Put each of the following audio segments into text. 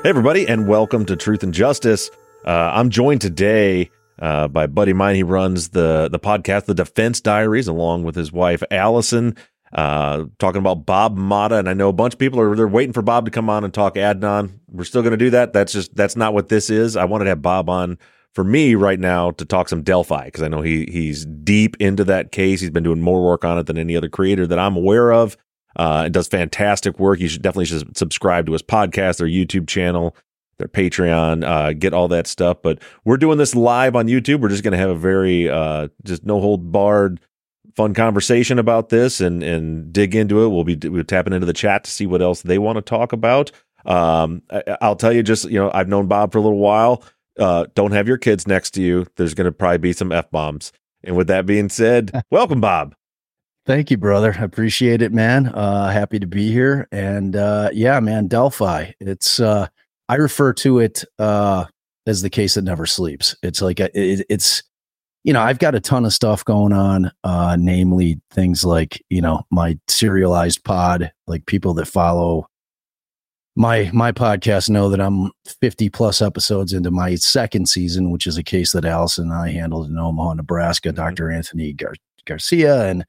Hey, everybody, and welcome to Truth and Justice. I'm joined today by a buddy of mine. He runs the podcast, The Defense Diaries, along with his wife, Allison, talking about Bob Motta. And I know a bunch of people they're waiting for Bob to come on and talk Adnan. We're still going to do that. That's not what this is. I wanted to have Bob on for me right now to talk some Delphi, because I know he's deep into that case. He's been doing more work on it than any other creator that I'm aware of. And does fantastic work. You should definitely subscribe to his podcast, their YouTube channel, their Patreon, get all that stuff. But we're doing this live on YouTube. We're just going to have a very just no hold barred fun conversation about this and dig into it. We're tapping into the chat to see what else they want to talk about. I'll tell you, I've known Bob for a little while. Don't have your kids next to you. There's going to probably be some F-bombs. And with that being said, welcome, Bob. Thank you, brother. I appreciate it, man. Happy to be here. And yeah, man, Delphi. It's I refer to it as the case that never sleeps. It's like it's I've got a ton of stuff going on, namely things like my serialized pod. Like people that follow my podcast know that I'm 50 plus episodes into my second season, which is a case that Allison and I handled in Omaha, Nebraska. Mm-hmm. Dr. Anthony Garcia and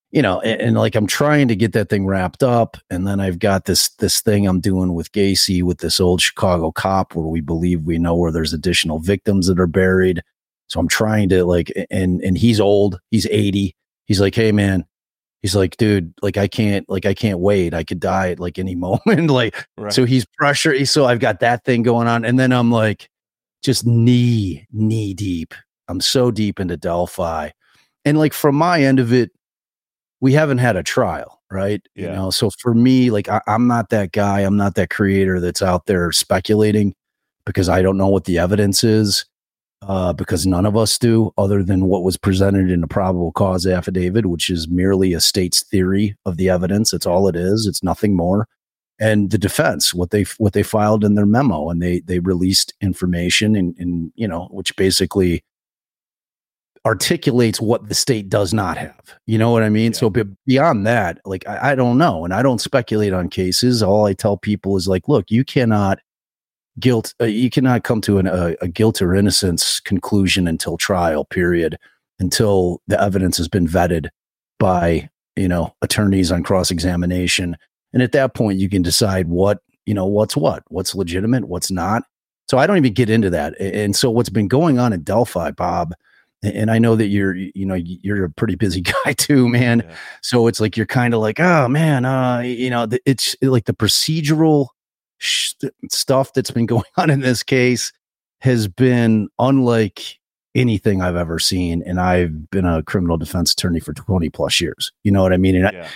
like I'm trying to get that thing wrapped up. And then I've got this thing I'm doing with Gacy with this old Chicago cop where we believe we know where there's additional victims that are buried. So I'm trying to and he's old, he's 80. He's like, hey man, he's like, dude, I can't wait. I could die at any moment. Right. So he's pressure. So I've got that thing going on. And then I'm like, just knee deep. I'm so deep into Delphi. And from my end of it, we haven't had a trial, right? Yeah. So for me, I'm not that guy. I'm not that creator that's out there speculating because I don't know what the evidence is, because none of us do, other than what was presented in the probable cause affidavit, which is merely a state's theory of the evidence. It's all it is. It's nothing more. And the defense, what they filed in their memo, and they released information in which basically articulates what the state does not have. You know what I mean? Yeah. So beyond that, I don't know. And I don't speculate on cases. All I tell people is look, you cannot come to a guilt or innocence conclusion until trial, period, until the evidence has been vetted by, attorneys on cross-examination. And at that point you can decide what's legitimate, what's not. So I don't even get into that. And so what's been going on in Delphi, Bob, and I know that you're a pretty busy guy too, man. Yeah. So it's you're kind of oh man, it's like the procedural stuff that's been going on in this case has been unlike anything I've ever seen. And I've been a criminal defense attorney for 20 plus years. You know what I mean?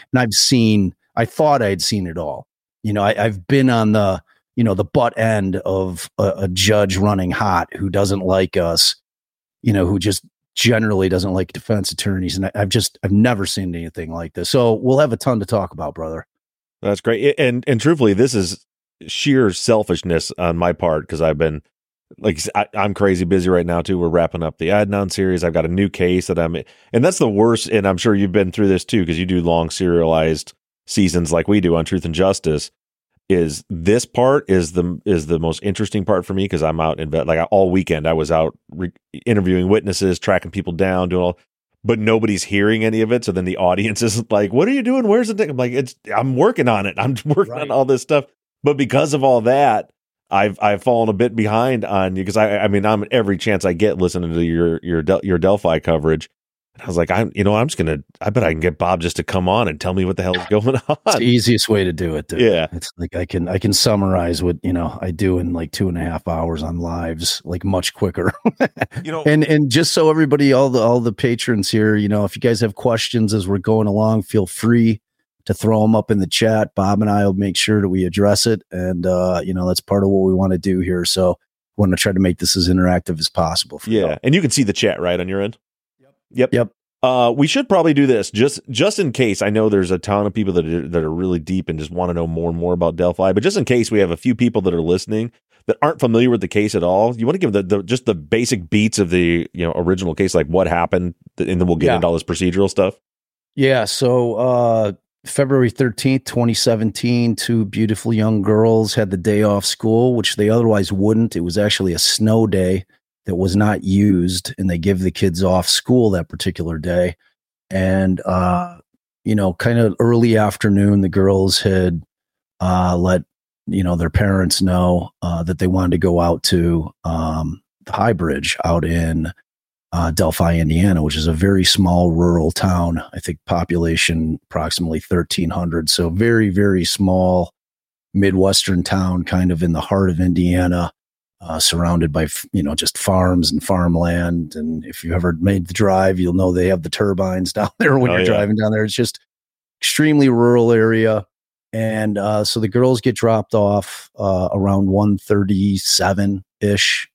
And I thought I'd seen it all. I've been on the butt end of a judge running hot who doesn't like us, who just generally doesn't like defense attorneys. And I've never seen anything like this. So we'll have a ton to talk about, brother. That's great. And truthfully, this is sheer selfishness on my part, because I've been I'm crazy busy right now too. We're wrapping up the Adnan series. I've got a new case that and that's the worst. And I'm sure you've been through this too, because you do long serialized seasons like we do on Truth and Justice. Is this part is the most interesting part for me, because I'm out in bed all weekend. I was out interviewing witnesses, tracking people down, doing all, but nobody's hearing any of it. So then the audience is like, "What are you doing? Where's the thing?" I'm I'm working on it. I'm working on all this stuff. But because of all that, I've fallen a bit behind on you, because I'm every chance I get listening to your Delphi coverage. And I was like, I bet I can get Bob just to come on and tell me what the hell is going on. It's the easiest way to do it. Dude. Yeah. It's I can summarize what, I do in 2.5 hours on lives, much quicker. And just so everybody, all the patrons here, if you guys have questions as we're going along, feel free to throw them up in the chat. Bob and I will make sure that we address it. And, that's part of what we want to do here. So we want to try to make this as interactive as possible. Yeah. And you can see the chat right on your end. Yep. We should probably do this just in case. I know there's a ton of people that are really deep and just want to know more and more about Delphi, but just in case we have a few people that are listening that aren't familiar with the case at all, you want to give just the basic beats of the original case, what happened, and then we'll get into all this procedural stuff. Yeah. So February 13th, 2017, two beautiful young girls had the day off school, which they otherwise wouldn't. It was actually a snow day that was not used, and they give the kids off school that particular day. And, kind of early afternoon, the girls had let, their parents know that they wanted to go out to the High Bridge out in Delphi, Indiana, which is a very small rural town. I think population approximately 1,300. So very, very small Midwestern town, kind of in the heart of Indiana, surrounded by, just farms and farmland. And if you ever made the drive, you'll know they have the turbines down there when you're driving down there. It's just extremely rural area. And so the girls get dropped off around 1:37-ish.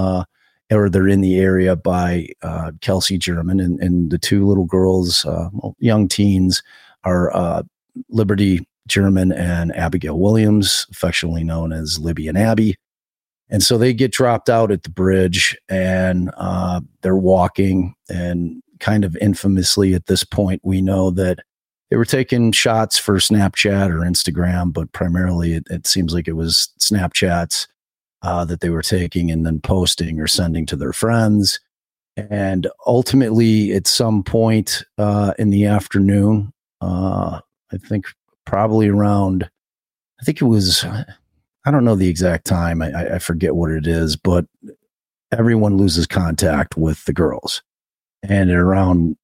Or they're in the area by Kelsey German, and the two little girls, young teens, are Liberty German and Abigail Williams, affectionately known as Libby and Abby. And so they get dropped out at the bridge, and they're walking. And kind of infamously at this point, we know that they were taking shots for Snapchat or Instagram, but primarily it seems like it was Snapchats that they were taking and then posting or sending to their friends. And ultimately, at some point in the afternoon, I think probably around, I think it was, I don't know the exact time, I forget what it is, but everyone loses contact with the girls. And at around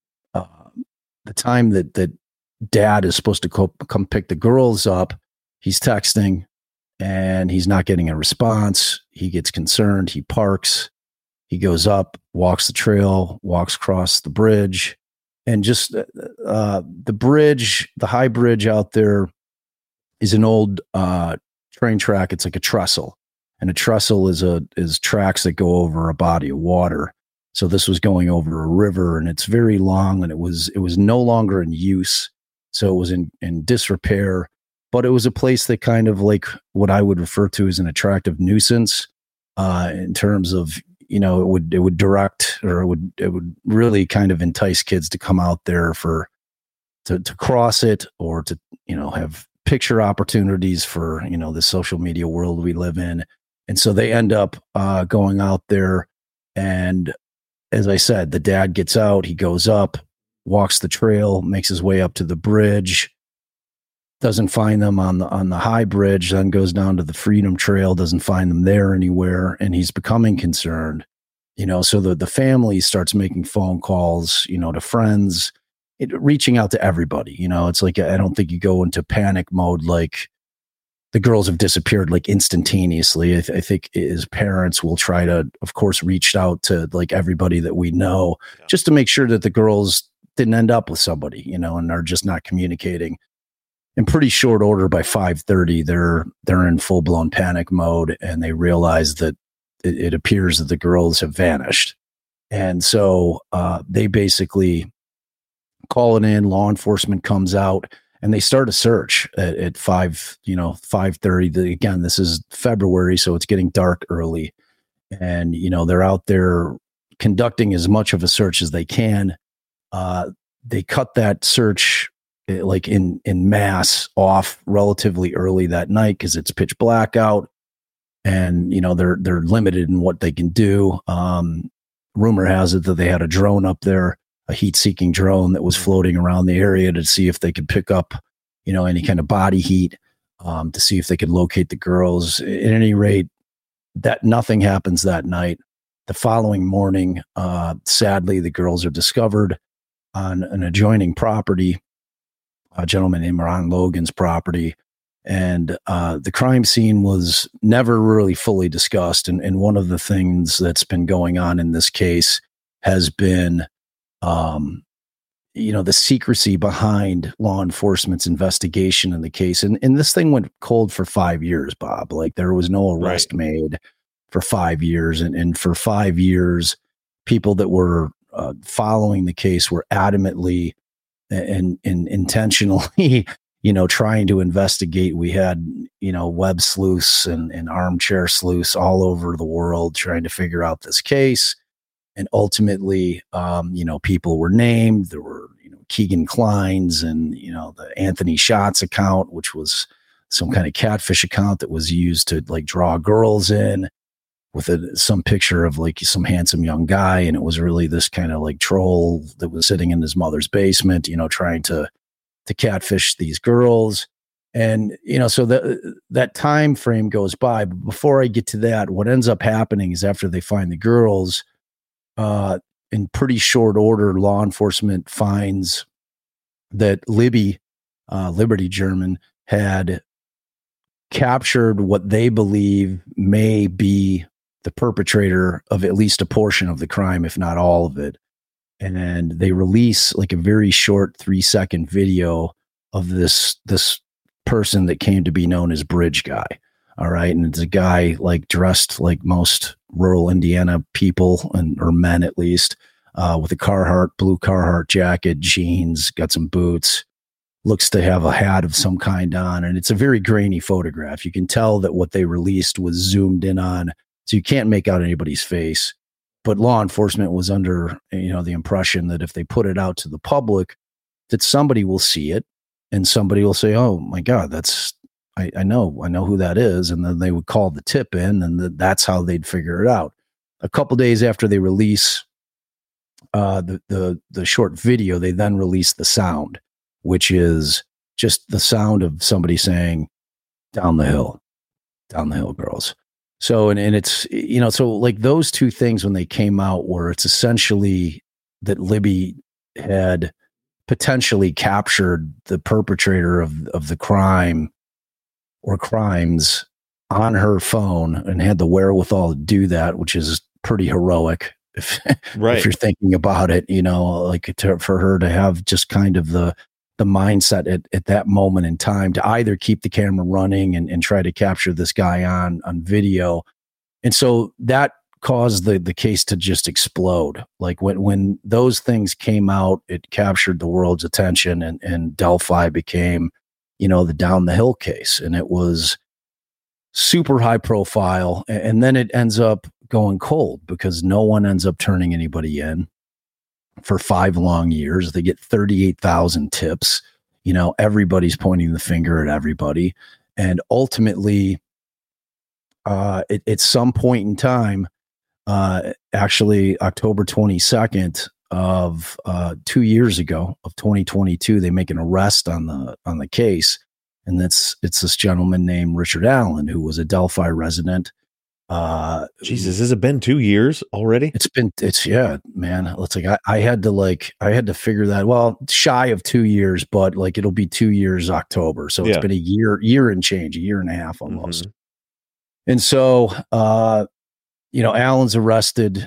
the time that dad is supposed to come pick the girls up, he's texting, and he's not getting a response. He gets concerned. He parks. He goes up, walks the trail, walks across the bridge, and just the bridge, the High Bridge out there is an old train track. It's like a trestle, and a trestle is tracks that go over a body of water. So this was going over a river, and it's very long, and it was no longer in use. So it was in disrepair. But it was a place that kind of like what I would refer to as an attractive nuisance in terms of, it would direct, or it would really kind of entice kids to come out there to cross it, or to, have picture opportunities for, the social media world we live in. And so they end up going out there. And as I said, the dad gets out, he goes up, walks the trail, makes his way up to the bridge, doesn't find them on the High Bridge, then goes down to the Freedom Trail, doesn't find them there anywhere, and he's becoming concerned. So the family starts making phone calls, to friends, reaching out to everybody. It's like, I don't think you go into panic mode like the girls have disappeared like instantaneously. I think his parents will try to, of course, reach out to like everybody that we know, just to make sure that the girls didn't end up with somebody, and are just not communicating. In pretty short order, by 5:30, they're in full blown panic mode, and they realize that it appears that the girls have vanished. And so they basically call it in. Law enforcement comes out, and they start a search at 5:30. Again, this is February, so it's getting dark early, and they're out there conducting as much of a search as they can. They cut that search like in mass off relatively early that night because it's pitch black out, and they're limited in what they can do. Rumor has it that they had a drone up there, a heat-seeking drone that was floating around the area to see if they could pick up any kind of body heat, to see if they could locate the girls. At any rate, that nothing happens that night. The following morning, sadly, the girls are discovered on an adjoining property, a gentleman named Ron Logan's property. And the crime scene was never really fully discussed. And one of the things that's been going on in this case has been, the secrecy behind law enforcement's investigation in the case. And this thing went cold for 5 years, Bob. Like, there was no arrest made for 5 years. And for 5 years, people that were following the case were adamantly and intentionally, trying to investigate. We had, web sleuths and armchair sleuths all over the world trying to figure out this case. And ultimately, people were named. There were, Keegan Klein's and, the Anthony Shots account, which was some kind of catfish account that was used to like draw girls in with some picture of like some handsome young guy. And it was really this kind of like troll that was sitting in his mother's basement, trying to catfish these girls. And, so that time frame goes by. But before I get to that, what ends up happening is after they find the girls, in pretty short order, law enforcement finds that Libby, Liberty German, had captured what they believe may be the perpetrator of at least a portion of the crime, if not all of it. And they release like a very short 3-second video of this person that came to be known as Bridge Guy. All right. And it's a guy like dressed like most rural Indiana people or men at least, with a blue Carhartt jacket, jeans, got some boots, looks to have a hat of some kind on. And it's a very grainy photograph. You can tell that what they released was zoomed in on, so you can't make out anybody's face. But law enforcement was under, the impression that if they put it out to the public, that somebody will see it and somebody will say, "Oh my God, I know who that is." And then they would call the tip in, and that's how they'd figure it out. A couple days after they release the short video, they then release the sound, which is just the sound of somebody saying, down the hill, girls." So, and it's, so like those two things when they came out, where it's essentially that Libby had potentially captured the perpetrator of the crime or crimes on her phone and had the wherewithal to do that, which is pretty heroic if you're thinking about it, for her to have just kind of the mindset at that moment in time to either keep the camera running and try to capture this guy on video. And so that caused the case to just explode. Like when those things came out, it captured the world's attention, and Delphi became, the down the hill case. And it was super high profile. And then it ends up going cold because no one ends up turning anybody in for 5 long years. They get 38,000 tips. Everybody's pointing the finger at everybody. And ultimately, at some point in time, actually October 22nd of 2 years ago of 2022, they make an arrest on the case. And it's this gentleman named Richard Allen, who was a Delphi resident. Jesus, has it been 2 years already? Yeah, man. It's like, I had to figure that, well, shy of 2 years, but like, it'll be 2 years October. So it's been a year and change, a year and a half almost. Mm-hmm. And so, Allen's arrested.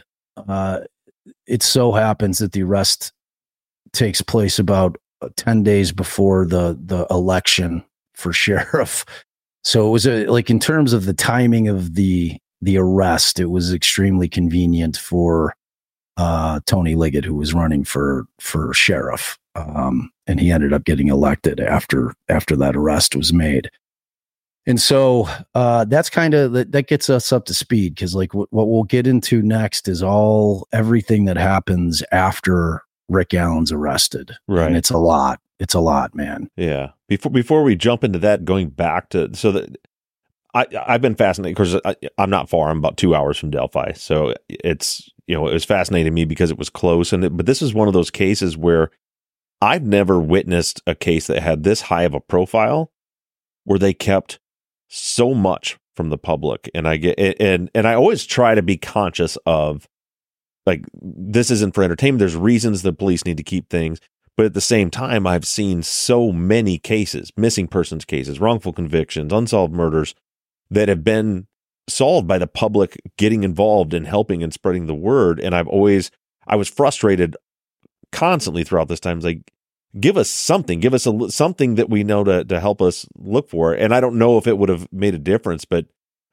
It so happens that the arrest takes place about 10 days before the election for sheriff. So it was in terms of the timing of the arrest, it was extremely convenient for Tony Liggett, who was running for sheriff, and he ended up getting elected after that arrest was made. And so that's kind of that gets us up to speed, because like what we'll get into next is everything that happens after Rick Allen's arrested, right? And it's a lot. It's a lot, man. Yeah. Before we jump into that, going back to I've been fascinated because I'm not far. I'm about 2 hours from Delphi, so it's it was fascinating to me because it was close. But this is one of those cases where I've never witnessed a case that had this high of a profile, where they kept so much from the public. And I always try to be conscious of, like, this isn't for entertainment. There's reasons the police need to keep things. But at the same time, I've seen so many cases, missing persons cases, wrongful convictions, unsolved murders, that have been solved by the public getting involved and helping and spreading the word. And I was frustrated constantly throughout this time. It's like, give us something, something that we know to help us look for. And I don't know if it would have made a difference, but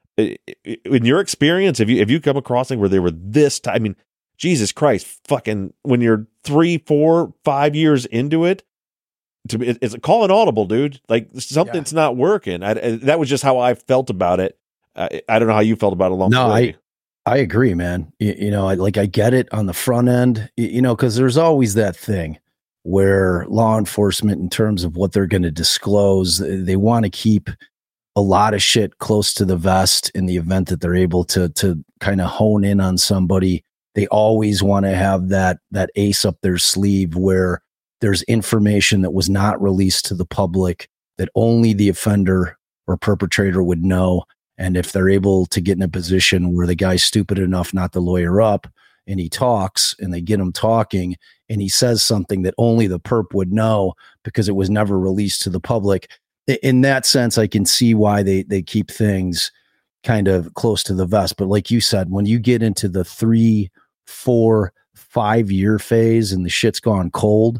in your experience, have you come across things where they were this time? I mean, Jesus Christ, fucking, when you're 3, 4, 5 years into it, it's a call an audible, dude. Like, something's not working. That was just how I felt about it. I don't know how you felt about it along the way. I agree, man. I get it on the front end, because there's always that thing. where law enforcement, in terms of what they're going to disclose, they want to keep a lot of shit close to the vest in the event that they're able to kind of hone in on somebody. They always want to have that ace up their sleeve where there's information that was not released to the public that only the offender or perpetrator would know. And if they're able to get in a position where the guy's stupid enough not to lawyer up, and he talks and they get him talking and he says something that only the perp would know because it was never released to the public. In that sense, I can see why they keep things kind of close to the vest. But like you said, when you get into the 3, 4, 5 year phase and the shit's gone cold,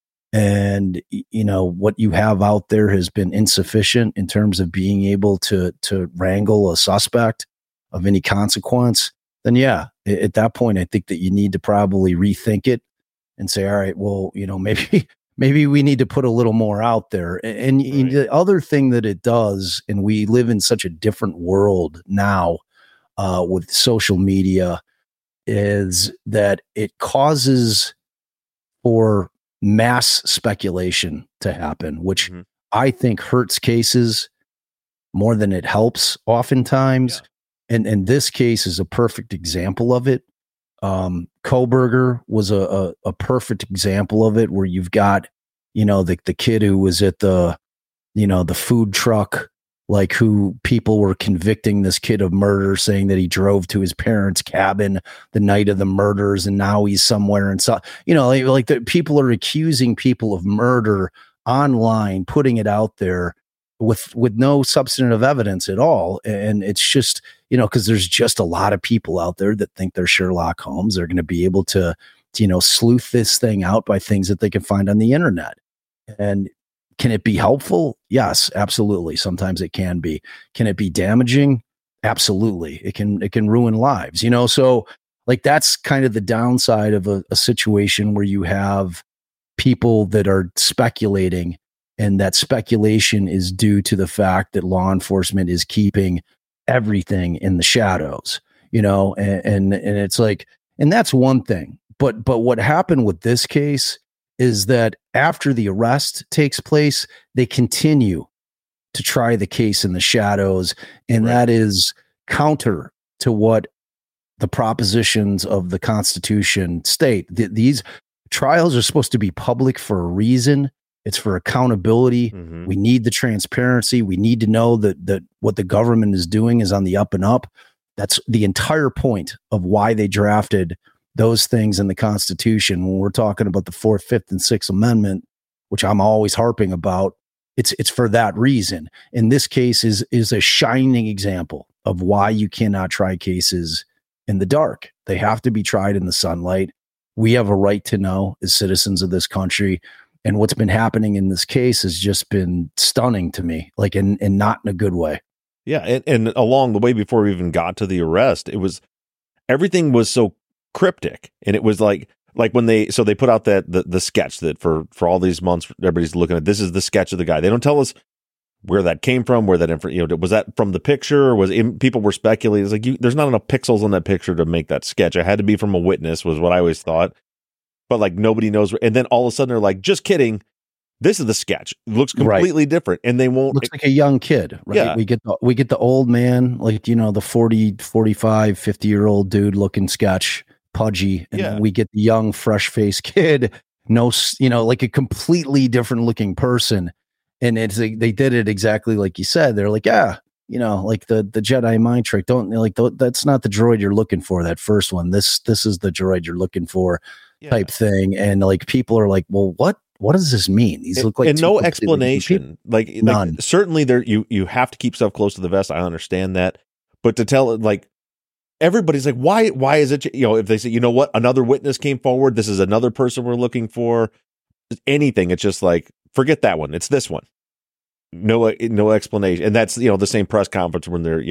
and what you have out there has been insufficient in terms of being able to wrangle a suspect of any consequence, then yeah, at that point, I think that you need to probably rethink it and say, all right, well, maybe we need to put a little more out there. And right. The other thing that it does, and we live in such a different world now with social media, is that it causes for mass speculation to happen, which I think hurts cases more than it helps oftentimes. Yeah. And this case is a perfect example of it. Kohberger was a perfect example of it, where you've got, the kid who was at the food truck, like, who people were convicting this kid of murder, saying that he drove to his parents' cabin the night of the murders, and now he's somewhere. And so, like the people are accusing people of murder online, putting it out there with no substantive evidence at all. And it's just, because there's just a lot of people out there that think they're Sherlock Holmes. They're going to be able to sleuth this thing out by things that they can find on the internet. And can it be helpful? Yes, absolutely. Sometimes it can be. Can it be damaging? Absolutely. It can ruin lives, so like that's kind of the downside of a situation where you have people that are speculating, and that speculation is due to the fact that law enforcement is keeping everything in the shadows, and it's like, and that's one thing. But what happened with this case is that after the arrest takes place, they continue to try the case in the shadows. And right. That is counter to what the propositions of the Constitution state. These trials are supposed to be public for a reason. It's for accountability. Mm-hmm. We need the transparency. We need to know that what the government is doing is on the up and up. That's the entire point of why they drafted those things in the Constitution. When we're talking about the 4th, 5th, and 6th Amendment, which I'm always harping about, it's for that reason. And this case is a shining example of why you cannot try cases in the dark. They have to be tried in the sunlight. We have a right to know as citizens of this country. And what's been happening in this case has just been stunning to me, like and not in a good way. Yeah. And along the way, before we even got to the arrest, everything was so cryptic. And it was like when they put out the sketch that for all these months, everybody's looking at, this is the sketch of the guy. They don't tell us where that came from, where that was that from the picture, or people were speculating. It's like, there's not enough pixels on that picture to make that sketch. It had to be from a witness, was what I always thought. But like nobody knows. And then all of a sudden they're like, just kidding. This is the sketch. It looks completely different. And they won't. Looks like a young kid, right? Yeah. We get the old man, like, the 40, 45, 50-year-old dude looking sketch, pudgy. And then we get the young, fresh faced kid, like a completely different looking person. And it's like, they did it exactly like you said. They're like, like the Jedi mind trick. That's not the droid you're looking for. That first one. This is the droid you're looking for. Type thing. And like people are like, well, what does this mean? These look like, and no explanation. Like none. Like, certainly there you have to keep stuff close to the vest. I understand that, but to tell it, like, everybody's like, why is it, if they say, what, another witness came forward, this is another person we're looking for, anything, it's just like, forget that one, it's this one. No explanation. And that's the same press conference when they're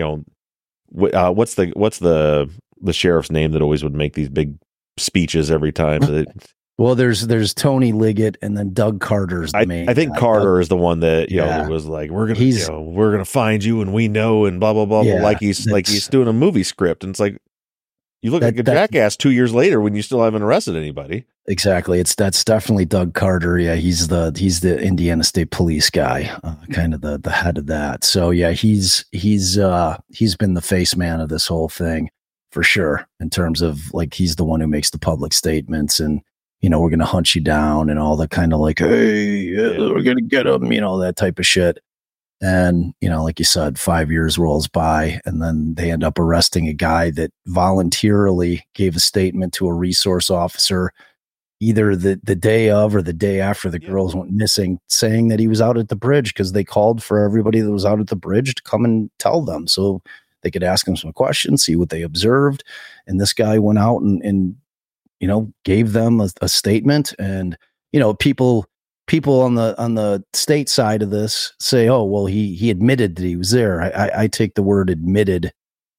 what's the sheriff's name that always would make these big speeches every time. Well, there's Tony Liggett, and then Doug Carter's the main. I think Carter is the one that was like, we're gonna find you, and we know, and blah blah blah. Yeah, like he's doing a movie script, and it's like, you look like a jackass 2 years later when you still haven't arrested anybody. Exactly. That's definitely Doug Carter. Yeah, he's the Indiana State Police guy, kind of the head of that. So yeah, he's been the face man of this whole thing for sure. In terms of like, he's the one who makes the public statements, and we're going to hunt you down and all that kind of like, hey, we're going to get him, that type of shit. And like you said, 5 years rolls by, and then they end up arresting a guy that voluntarily gave a statement to a resource officer either the day of or the day after the girls went missing, saying that he was out at the bridge, because they called for everybody that was out at the bridge to come and tell them so they could ask him some questions, see what they observed. And this guy went out and gave them a statement. And people on the state side of this say, oh, well, he admitted that he was there. I take the word admitted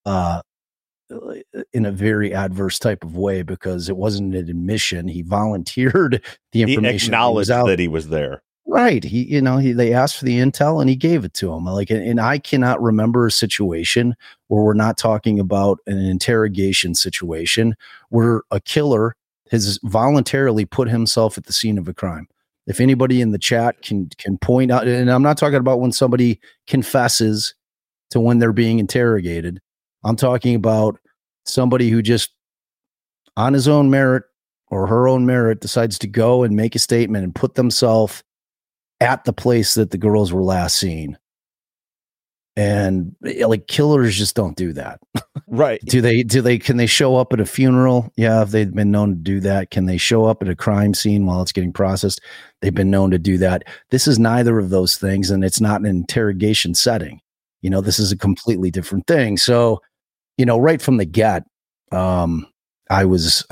in a very adverse type of way, because it wasn't an admission. He volunteered the information. He acknowledged that he was there. Right. They asked for the intel and he gave it to him. And I cannot remember a situation where we're not talking about an interrogation situation where a killer has voluntarily put himself at the scene of a crime. If anybody in the chat can point out, and I'm not talking about when somebody confesses to when they're being interrogated. I'm talking about somebody who just on his own merit or her own merit decides to go and make a statement and put themselves at the place that the girls were last seen. And like, killers just don't do that. Right. Can they show up at a funeral? Yeah. If they've been known to do that. Can they show up at a crime scene while it's getting processed? They've been known to do that. This is neither of those things. And it's not an interrogation setting. This is a completely different thing. So, right from the get, I was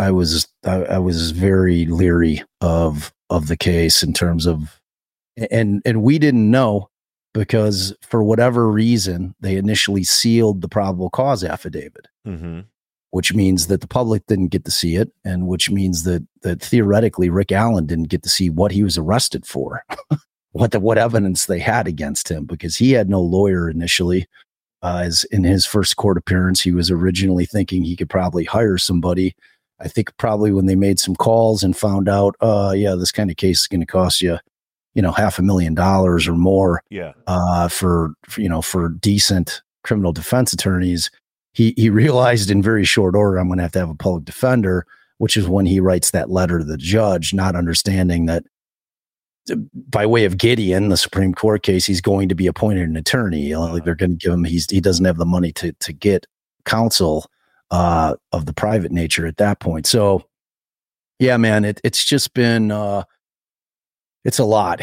very leery of the case in terms of, and we didn't know, because for whatever reason, they initially sealed the probable cause affidavit, which means that the public didn't get to see it. And which means that theoretically Rick Allen didn't get to see what he was arrested for, what evidence they had against him, because he had no lawyer initially. As in his first court appearance, he was originally thinking he could probably hire somebody. I think probably when they made some calls and found out, this kind of case is going to cost you, $500,000 or more. Yeah. For decent criminal defense attorneys, he realized in very short order, I'm going to have a public defender, which is when he writes that letter to the judge, not understanding that by way of Gideon, the Supreme Court case, he's going to be appointed an attorney. Like, they're going to give him, he doesn't have the money to get counsel of the private nature at that point. So yeah, man, it's just been, it's a lot.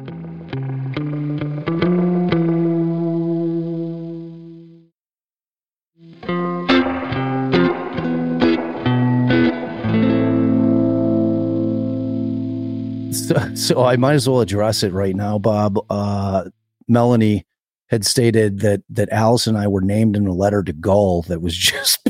So I might as well address it right now, Bob. Melanie had stated that Alice and I were named in a letter to Gull that was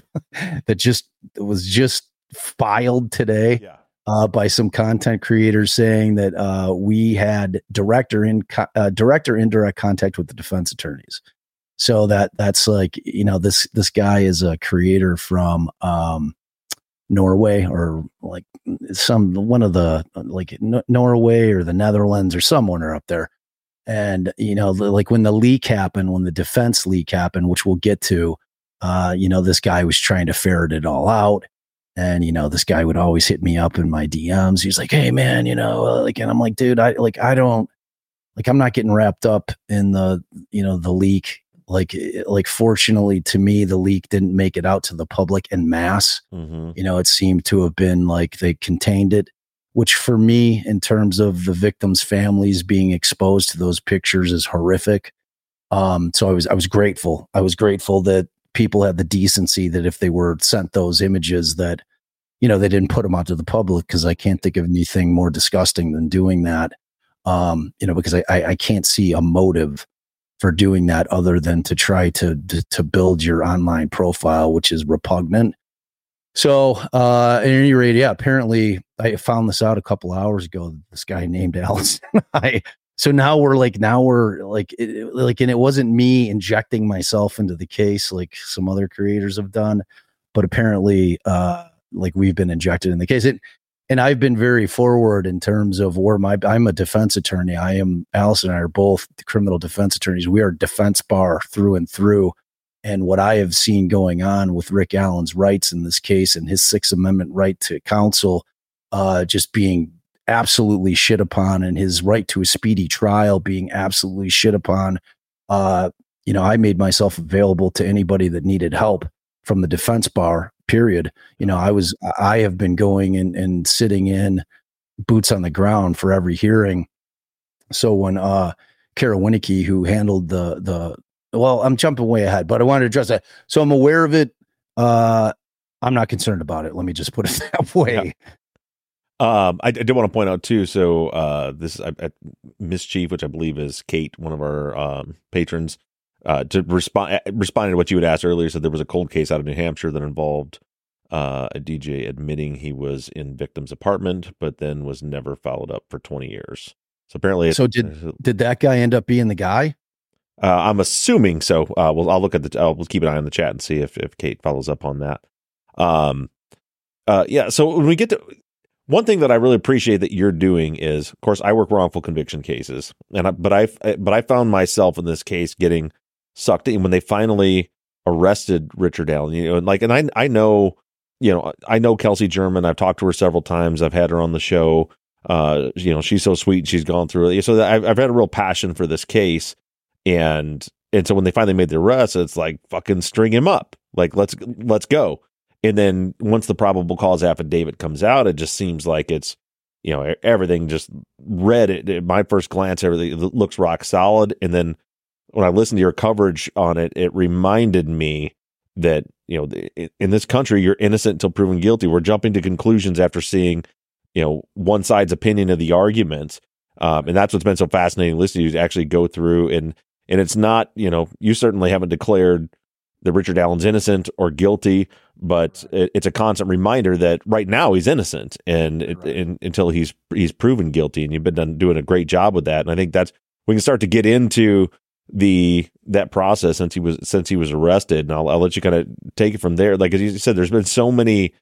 just filed today. Yeah. By some content creators saying that we had direct or indirect contact with the defense attorneys. So that's like, this guy is a creator from Norway, or like Norway or the Netherlands or somewhere up there. And, like when the defense leak happened, which we'll get to, this guy was trying to ferret it all out. And, this guy would always hit me up in my DMs. He's like, hey man, and I'm like, dude, I'm not getting wrapped up in the leak. Like fortunately to me, the leak didn't make it out to the public en masse. It seemed to have been like they contained it, which for me, in terms of the victims' families being exposed to those pictures, is horrific. So I was grateful. I was grateful that people had the decency that if they were sent those images that, they didn't put them out to the public, because I can't think of anything more disgusting than doing that. Because I can't see a motive for doing that other than to try to build your online profile, which is repugnant. So at any rate, yeah, apparently I found this out a couple hours ago, this guy named Alice. So now we're like, and it wasn't me injecting myself into the case like some other creators have done, but apparently, like we've been injected in the case. and I've been very forward in terms of where I'm a defense attorney. Allison and I are both criminal defense attorneys. We are defense bar through and through. And what I have seen going on with Rick Allen's rights in this case and his Sixth Amendment right to counsel, just being absolutely shit upon, and his right to a speedy trial being absolutely shit upon. I made myself available to anybody that needed help from the defense bar, period. I have been going and sitting in boots on the ground for every hearing. So when Kara Winnicky, who handled well, I'm jumping way ahead, but I wanted to address that. So I'm aware of it. I'm not concerned about it. Let me just put it that way. Yeah. I did want to point out too. So this is Miss Chief, which I believe is Kate, one of our patrons, to responded to what you had asked earlier. So there was a cold case out of New Hampshire that involved a DJ admitting he was in victim's apartment, but then was never followed up for 20 years. So apparently, did that guy end up being the guy? I'm assuming so. I'll look at we'll keep an eye on the chat and see if Kate follows up on that. Yeah. So when we get to one thing that I really appreciate that you're doing is, of course, I work wrongful conviction cases, but I found myself in this case getting sucked in when they finally arrested Richard Allen. I know, I know Kelsey German. I've talked to her several times. I've had her on the show. She's so sweet. She's gone through it. So I've had a real passion for this case. And so when they finally made the arrest, it's like, fucking string him up. Like, let's go. And then once the probable cause affidavit comes out, it just seems like it's, everything just read it. At my first glance, everything looks rock solid. And then when I listened to your coverage on it, it reminded me that, in this country, you're innocent until proven guilty. We're jumping to conclusions after seeing, one side's opinion of the arguments. And that's what's been so fascinating listening to you actually go through and it's not, you certainly haven't declared that Richard Allen's innocent or guilty, but it's a constant reminder that right now he's innocent until he's proven guilty. And you've been doing a great job with that. And I think we can start to get into that process since he was arrested. And I'll let you kind of take it from there. Like, as you said, there's been so many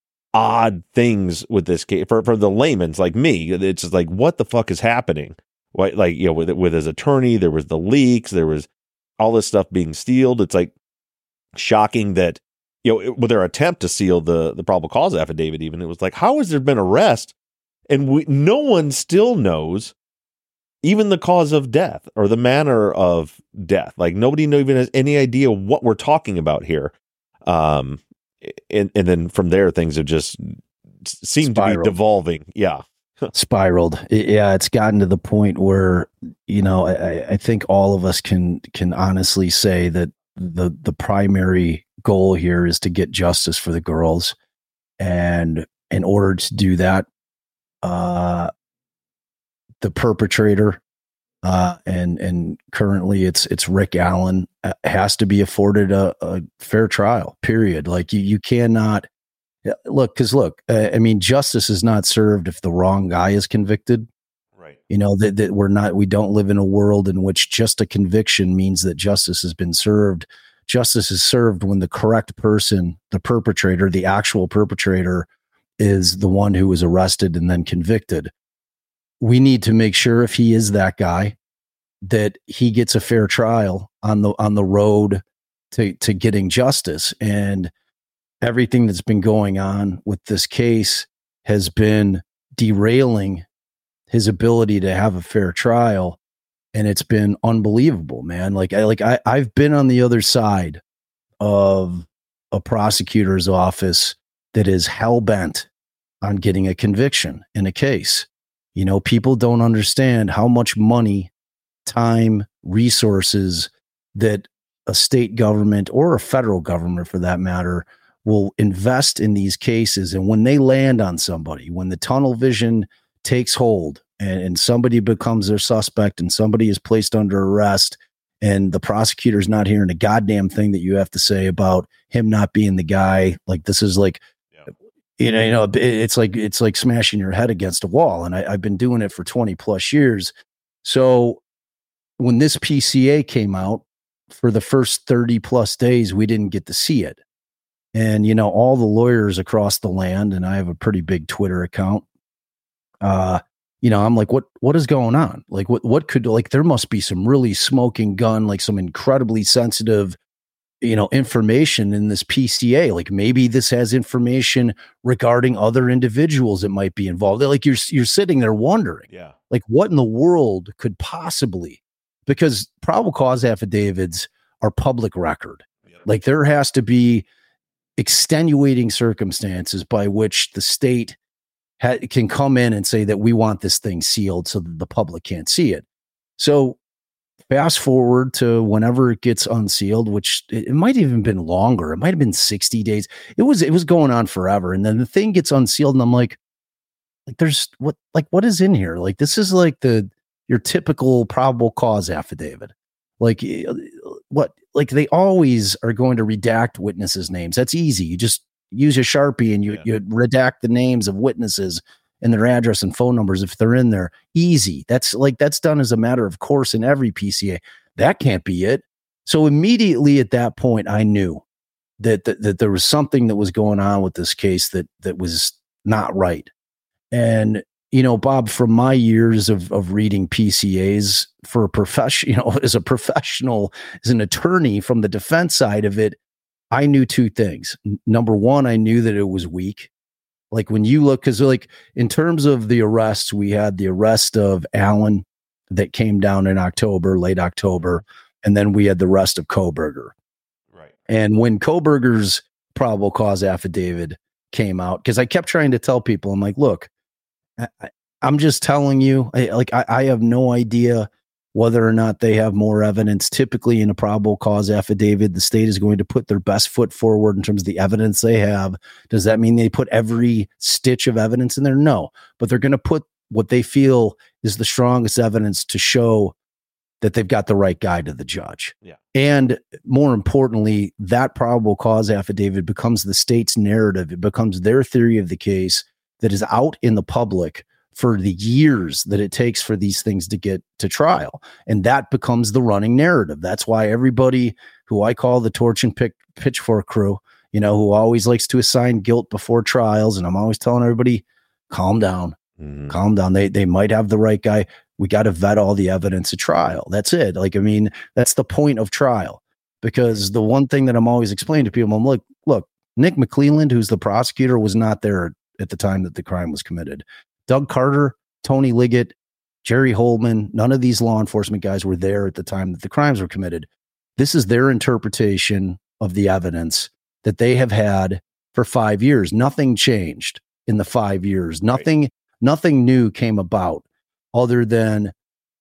odd things with this case for the layman's like me. It's just like, what the fuck is happening? What, with his attorney, there was the leaks, there was all this stuff being sealed. It's like shocking that, with their attempt to seal the probable cause affidavit, even, it was like, how has there been arrest? And no one still knows even the cause of death or the manner of death. Like, nobody even has any idea what we're talking about here. And then from there, things have just seemed to be devolving. Yeah. Spiraled. Yeah. It's gotten to the point where, I think all of us can honestly say that the primary goal here is to get justice for the girls. And in order to do that, the perpetrator, and currently it's Rick Allen, has to be afforded a fair trial, period. Like, you cannot look, justice is not served if the wrong guy is convicted. Right. That we don't live in a world in which just a conviction means that justice has been served. Justice is served when the correct person, the perpetrator, the actual perpetrator, is the one who was arrested and then convicted. We need to make sure, if he is that guy, that he gets a fair trial on the road to getting justice. And everything that's been going on with this case has been derailing his ability to have a fair trial. And it's been unbelievable, man. I've been on the other side of a prosecutor's office that is hell-bent on getting a conviction in a case. People don't understand how much money, time, resources that a state government or a federal government, for that matter, will invest in these cases. And when they land on somebody, when the tunnel vision takes hold and somebody becomes their suspect and somebody is placed under arrest, and the prosecutor's not hearing a goddamn thing that you have to say about him not being the guy, like, this is like, it's like smashing your head against a wall. And I've been doing it for 20 plus years. So when this PCA came out, for the first 30 plus days, we didn't get to see it. And, all the lawyers across the land, and I have a pretty big Twitter account. I'm like, what is going on? Like, what could, like, there must be some really smoking gun, like some incredibly sensitive, information in this PCA. Like maybe this has information regarding other individuals that might be involved. Like you're sitting there wondering, like what in the world could possibly, because probable cause affidavits are public record. Like there has to be extenuating circumstances by which the state can come in and say that we want this thing sealed so that the public can't see it. So fast forward to whenever it gets unsealed, which it might have even been longer. It might have been 60 days. It was going on forever. And then the thing gets unsealed and I'm like there's what is in here? Like, this is like your typical probable cause affidavit. Like what, like they always are going to redact witnesses' names. That's easy. You just use a Sharpie and you redact the names of witnesses and their address and phone numbers if they're in there. Easy. That's done as a matter of course in every PCA. That can't be it. So immediately at that point, I knew that there was something that was going on with this case that was not right. And, Bob, from my years of reading PCAs for a profession, as a professional, as an attorney from the defense side of it, I knew two things. Number one, I knew that it was weak. Like when you look, because like in terms of the arrests, we had the arrest of Allen that came down in late October, and then we had the arrest of Kohberger. Right. And when Kohberger's probable cause affidavit came out, because I kept trying to tell people, I'm like, look, I'm just telling you, I have no idea whether or not they have more evidence. Typically in a probable cause affidavit, the state is going to put their best foot forward in terms of the evidence they have. Does that mean they put every stitch of evidence in there? No, but they're going to put what they feel is the strongest evidence to show that they've got the right guy to the judge. Yeah. And more importantly, that probable cause affidavit becomes the state's narrative. It becomes their theory of the case that is out in the public for the years that it takes for these things to get to trial. And that becomes the running narrative. That's why everybody who I call the torch and pitchfork crew, who always likes to assign guilt before trials. And I'm always telling everybody, calm down, calm down. They might have the right guy. We got to vet all the evidence at trial. That's it. Like, I mean, that's the point of trial, because the one thing that I'm always explaining to people, I'm like, look, Nick McClelland, who's the prosecutor, was not there at the time that the crime was committed. Doug Carter, Tony Liggett, Jerry Holman, none of these law enforcement guys were there at the time that the crimes were committed. This is their interpretation of the evidence that they have had for 5 years. Nothing changed in the 5 years. Nothing new came about other than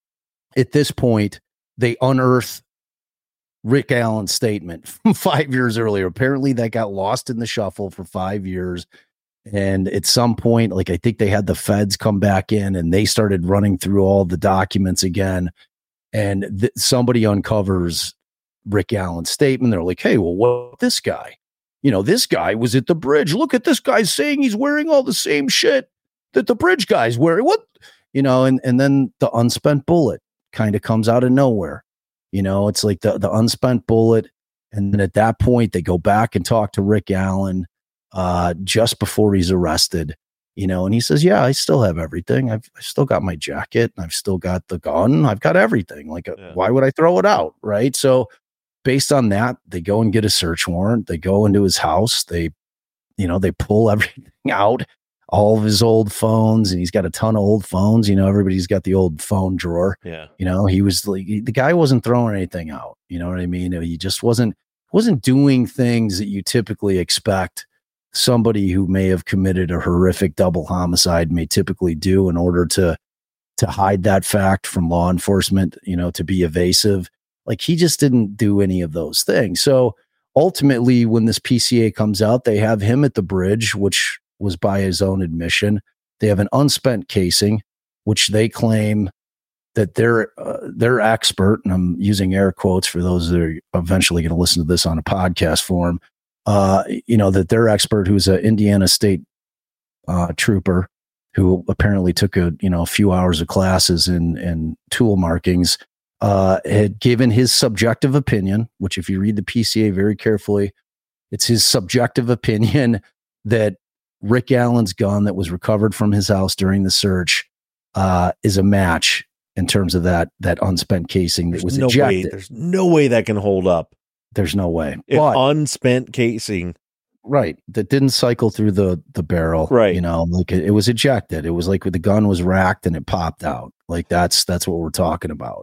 at this point, they unearthed Rick Allen's statement from 5 years earlier. Apparently that got lost in the shuffle for 5 years. And at some point, like I think they had the feds come back in and they started running through all the documents again. And somebody uncovers Rick Allen's statement. They're like, hey, well, what this guy? This guy was at the bridge. Look at this guy saying he's wearing all the same shit that the bridge guy's wearing. What? And then the unspent bullet kind of comes out of nowhere. It's like the unspent bullet. And then at that point, they go back and talk to Rick Allen just before he's arrested, and he says, yeah, I still have everything. I've still got my jacket, and I've still got the gun. I've got everything. Why would I throw it out? Right. So based on that, they go and get a search warrant. They go into his house. They pull everything out, all of his old phones, and he's got a ton of old phones. Everybody's got the old phone drawer. Yeah. He was like, the guy wasn't throwing anything out. You know what I mean? He just wasn't doing things that you typically expect somebody who may have committed a horrific double homicide may typically do in order to hide that fact from law enforcement, to be evasive. Like, he just didn't do any of those things. So ultimately, when this PCA comes out, they have him at the bridge, which was by his own admission. They have an unspent casing, which they claim that their expert, and I'm using air quotes for those that are eventually going to listen to this on a podcast form, that their expert, who's an Indiana State trooper, who apparently took a few hours of classes in tool markings, had given his subjective opinion, which if you read the PCA very carefully, It's his subjective opinion that Rick Allen's gun that was recovered from his house during the search is a match in terms of that unspent casing that was ejected. There's no way that can hold up. There's no way. But unspent casing, right, that didn't cycle through the barrel, right? You know, like it was ejected. It was like the gun was racked and it popped out. Like that's what we're talking about.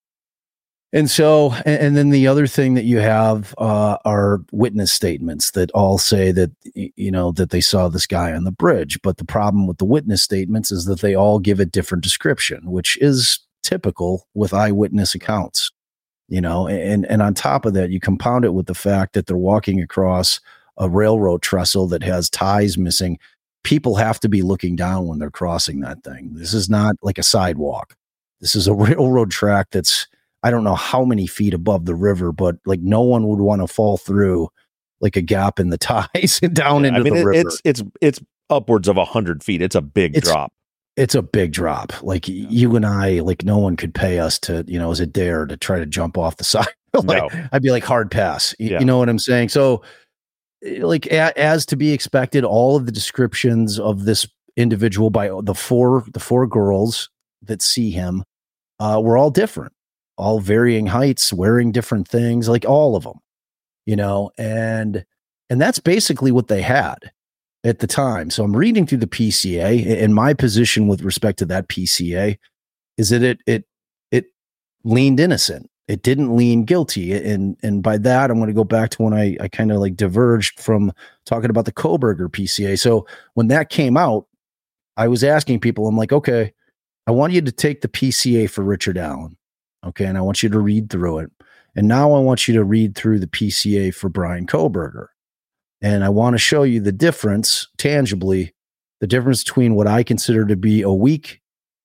And so, and then the other thing that you have are witness statements that all say that, you know, that they saw this guy on the bridge. But the problem with the witness statements is that they all give a different description, which is typical with eyewitness accounts, you know, and on top of that, you compound it with the fact that they're walking across a railroad trestle that has ties missing. People have to be looking down when they're crossing that thing. This is not like a sidewalk. This is a railroad track that's, I don't know how many feet above the river, but like no one would want to fall through like a gap in the ties and down into the river. It's upwards of 100 feet. It's a big drop. It's a big drop. Like you and I, like no one could pay us to, you know, as a dare to try to jump off the side. Like, no. I'd be like hard pass. You know what I'm saying? So like as to be expected, all of the descriptions of this individual by the four girls that see him were all different. All varying heights, wearing different things, like all of them, you know, and that's basically what they had at the time. So I'm reading through the PCA, and my position with respect to that PCA is that it leaned innocent. It didn't lean guilty. And by that, I'm going to go back to when I kind of like diverged from talking about the Kohberger PCA. So when that came out, I was asking people, I'm like, okay, I want you to take the PCA for Richard Allen. Okay, and I want you to read through it. And now I want you to read through the PCA for Bryan Kohberger. And I want to show you the difference, tangibly, the difference between what I consider to be a weak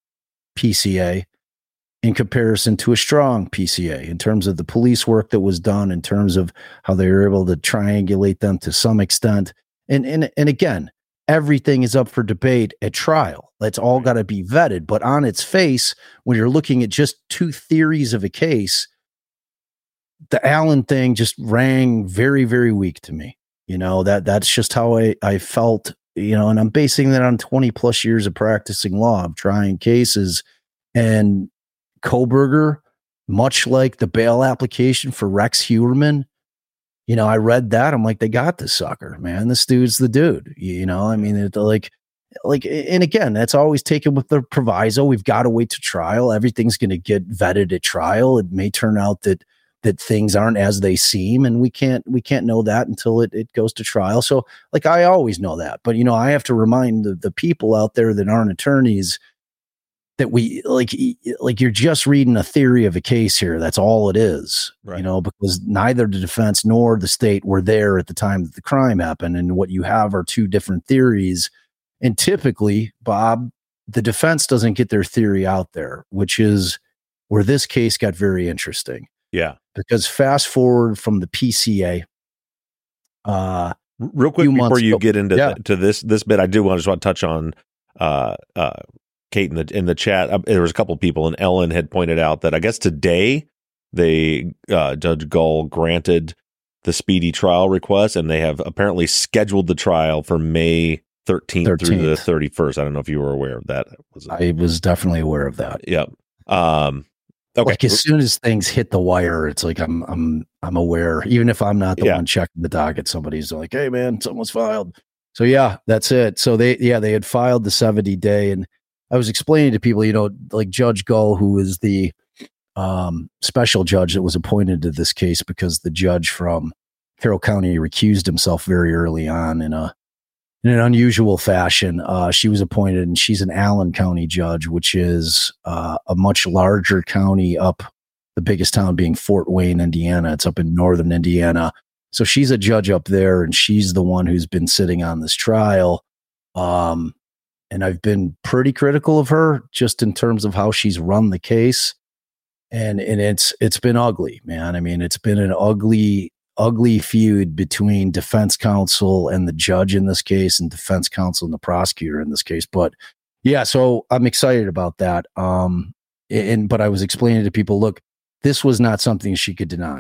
PCA in comparison to a strong PCA, in terms of the police work that was done, in terms of how they were able to triangulate them to some extent. And again, everything is up for debate at trial. That's all got to be vetted. But on its face, when you're looking at just two theories of a case, the Allen thing just rang very, very weak to me. You know, that's just how I felt, you know, and I'm basing that on 20 plus years of practicing law, of trying cases. And Kohberger, much like the bail application for Rex Heuermann, you know, I read that. I'm like, they got this sucker, man. This dude's the dude. You know, I mean, like, and again, that's always taken with the proviso. We've got to wait to trial. Everything's going to get vetted at trial. It may turn out that things aren't as they seem, and we can't know that until it goes to trial. So, like, I always know that, but you know, I have to remind the people out there that aren't attorneys that we like you're just reading a theory of a case here. That's all it is, right. You know, because neither the defense nor the state were there at the time that the crime happened. And what you have are two different theories. And typically, Bob, the defense doesn't get their theory out there, which is where this case got very interesting. Yeah. Because fast forward from the PCA, real quick before you get into to this bit, I just want to touch on Kate in the chat. There was a couple of people, and Ellen had pointed out that I guess today Judge Gull granted the speedy trial request, and they have apparently scheduled the trial for May 13th through the 31st. I don't know if you were aware of that. I was definitely aware of that. Yeah. Okay. Like as soon as things hit the wire, it's like I'm aware, even if I'm not the one checking the docket. Somebody's like, "Hey, man, someone's filed." So yeah, that's it. So they had filed the 70-day, and I was explaining to people, you know, like Judge Gull, who is the special judge that was appointed to this case because the judge from Carroll County recused himself very early on in an unusual fashion. She was appointed, and she's an Allen County judge, which is a much larger county, up the biggest town being Fort Wayne, Indiana. It's up in northern Indiana. So she's a judge up there, and she's the one who's been sitting on this trial. And I've been pretty critical of her just in terms of how she's run the case. And it's been ugly, man. I mean, it's been an ugly feud between defense counsel and the judge in this case, and defense counsel and the prosecutor in this case. But yeah, so I'm excited about that. But I was explaining to people, look, this was not something she could deny.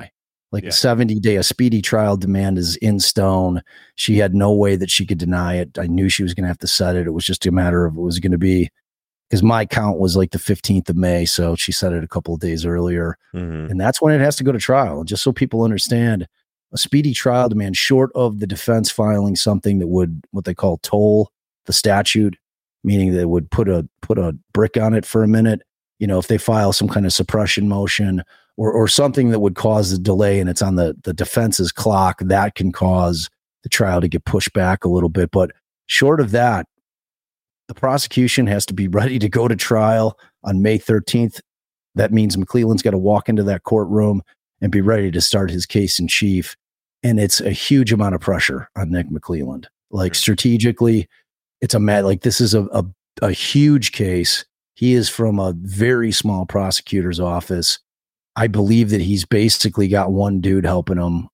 Like a 70-day, a speedy trial demand is in stone. She had no way that she could deny it. I knew she was going to have to set it. It was just a matter of it was going to be, because my count was like the 15th of May. So she set it a couple of days earlier. And that's when it has to go to trial. Just so people understand, a speedy trial demand, short of the defense filing something that would, what they call toll the statute, meaning they would put a brick on it for a minute. You know, if they file some kind of suppression motion or something that would cause the delay and it's on the defense's clock, that can cause the trial to get pushed back a little bit. But short of that, the prosecution has to be ready to go to trial on May 13th. That means McClelland's got to walk into that courtroom and be ready to start his case in chief. And it's a huge amount of pressure on Nick McClelland. Like strategically, it's this is a huge case. He is from a very small prosecutor's office. I believe that he's basically got one dude helping him,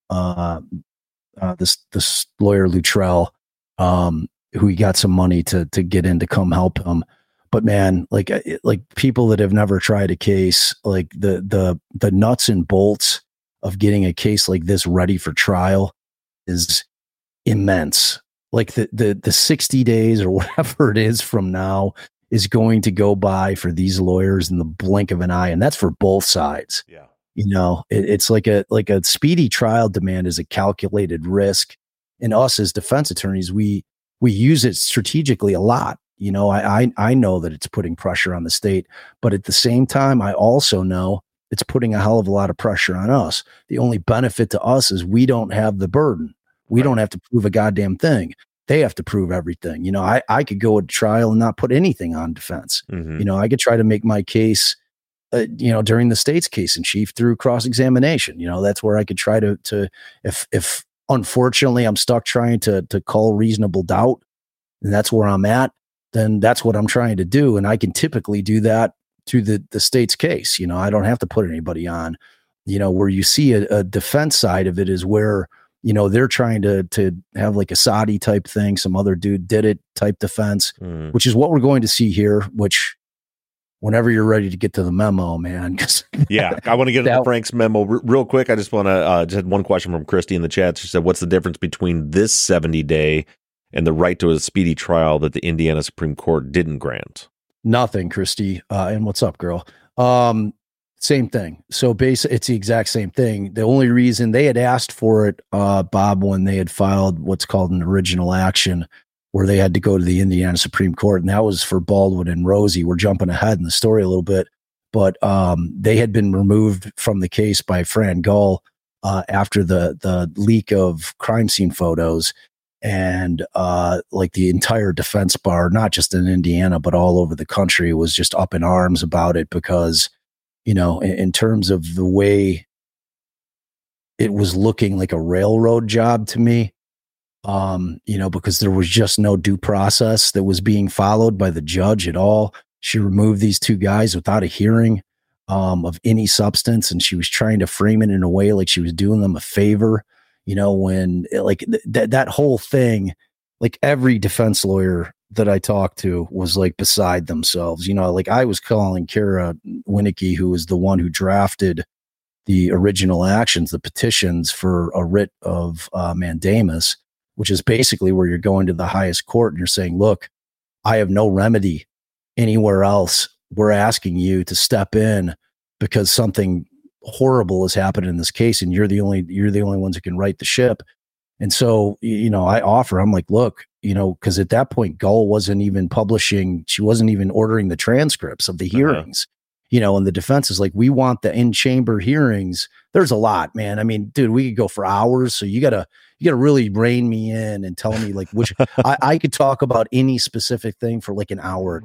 this lawyer Luttrell, who he got some money to get in to come help him. But man, like people that have never tried a case, like the nuts and bolts of getting a case like this ready for trial is immense. Like the 60 days or whatever it is from now is going to go by for these lawyers in the blink of an eye. And that's for both sides. Yeah. You know, it's like a speedy trial demand is a calculated risk. And us as defense attorneys, we use it strategically a lot. You know, I know that it's putting pressure on the state, but at the same time, I also know it's putting a hell of a lot of pressure on us. The only benefit to us is we don't have the burden. We don't have to prove a goddamn thing. They have to prove everything. You know, I could go to trial and not put anything on defense. You know, I could try to make my case, during the state's case in chief through cross-examination. You know, that's where I could try to if unfortunately I'm stuck trying to call reasonable doubt, and that's where I'm at, then that's what I'm trying to do. And I can typically do that through the state's case. You know, I don't have to put anybody on. You know, where you see a defense side of it is where, you know, they're trying to have like a Saudi type thing, some other dude did it type defense, which is what we're going to see here, which whenever you're ready to get to the memo, man. Yeah, I want to get into Frank's memo real quick. I just want to just had one question from Christy in the chat. She said, what's the difference between this 70-day and the right to a speedy trial that the Indiana Supreme Court didn't grant? Nothing, Christy. And what's up, girl? Same thing. So it's the exact same thing. The only reason they had asked for it, Bob, when they had filed what's called an original action, where they had to go to the Indiana Supreme Court, and that was for Baldwin and Rosie. We're jumping ahead in the story a little bit, but they had been removed from the case by Fran Gull after the leak of crime scene photos, and like the entire defense bar, not just in Indiana but all over the country, was just up in arms about it because, you know, in terms of the way it was looking like a railroad job to me. You know, because there was just no due process that was being followed by the judge at all. She removed these two guys without a hearing of any substance, and she was trying to frame it in a way like she was doing them a favor. You know, when that whole thing, like every defense lawyer that I talked to was like beside themselves. You know, like I was calling Kara Winicky, who was the one who drafted the original actions, the petitions for a writ of mandamus, which is basically where you're going to the highest court and you're saying, look, I have no remedy anywhere else. We're asking you to step in because something horrible has happened in this case, and you're the only ones who can right the ship. And so, you know, I'm like, look, you know, because at that point, Gull wasn't even publishing, she wasn't even ordering the transcripts of the hearings. You know, and the defense is like, we want the in-chamber hearings. There's a lot, man. I mean, dude, we could go for hours. So you gotta really rein me in and tell me like which I could talk about any specific thing for like an hour.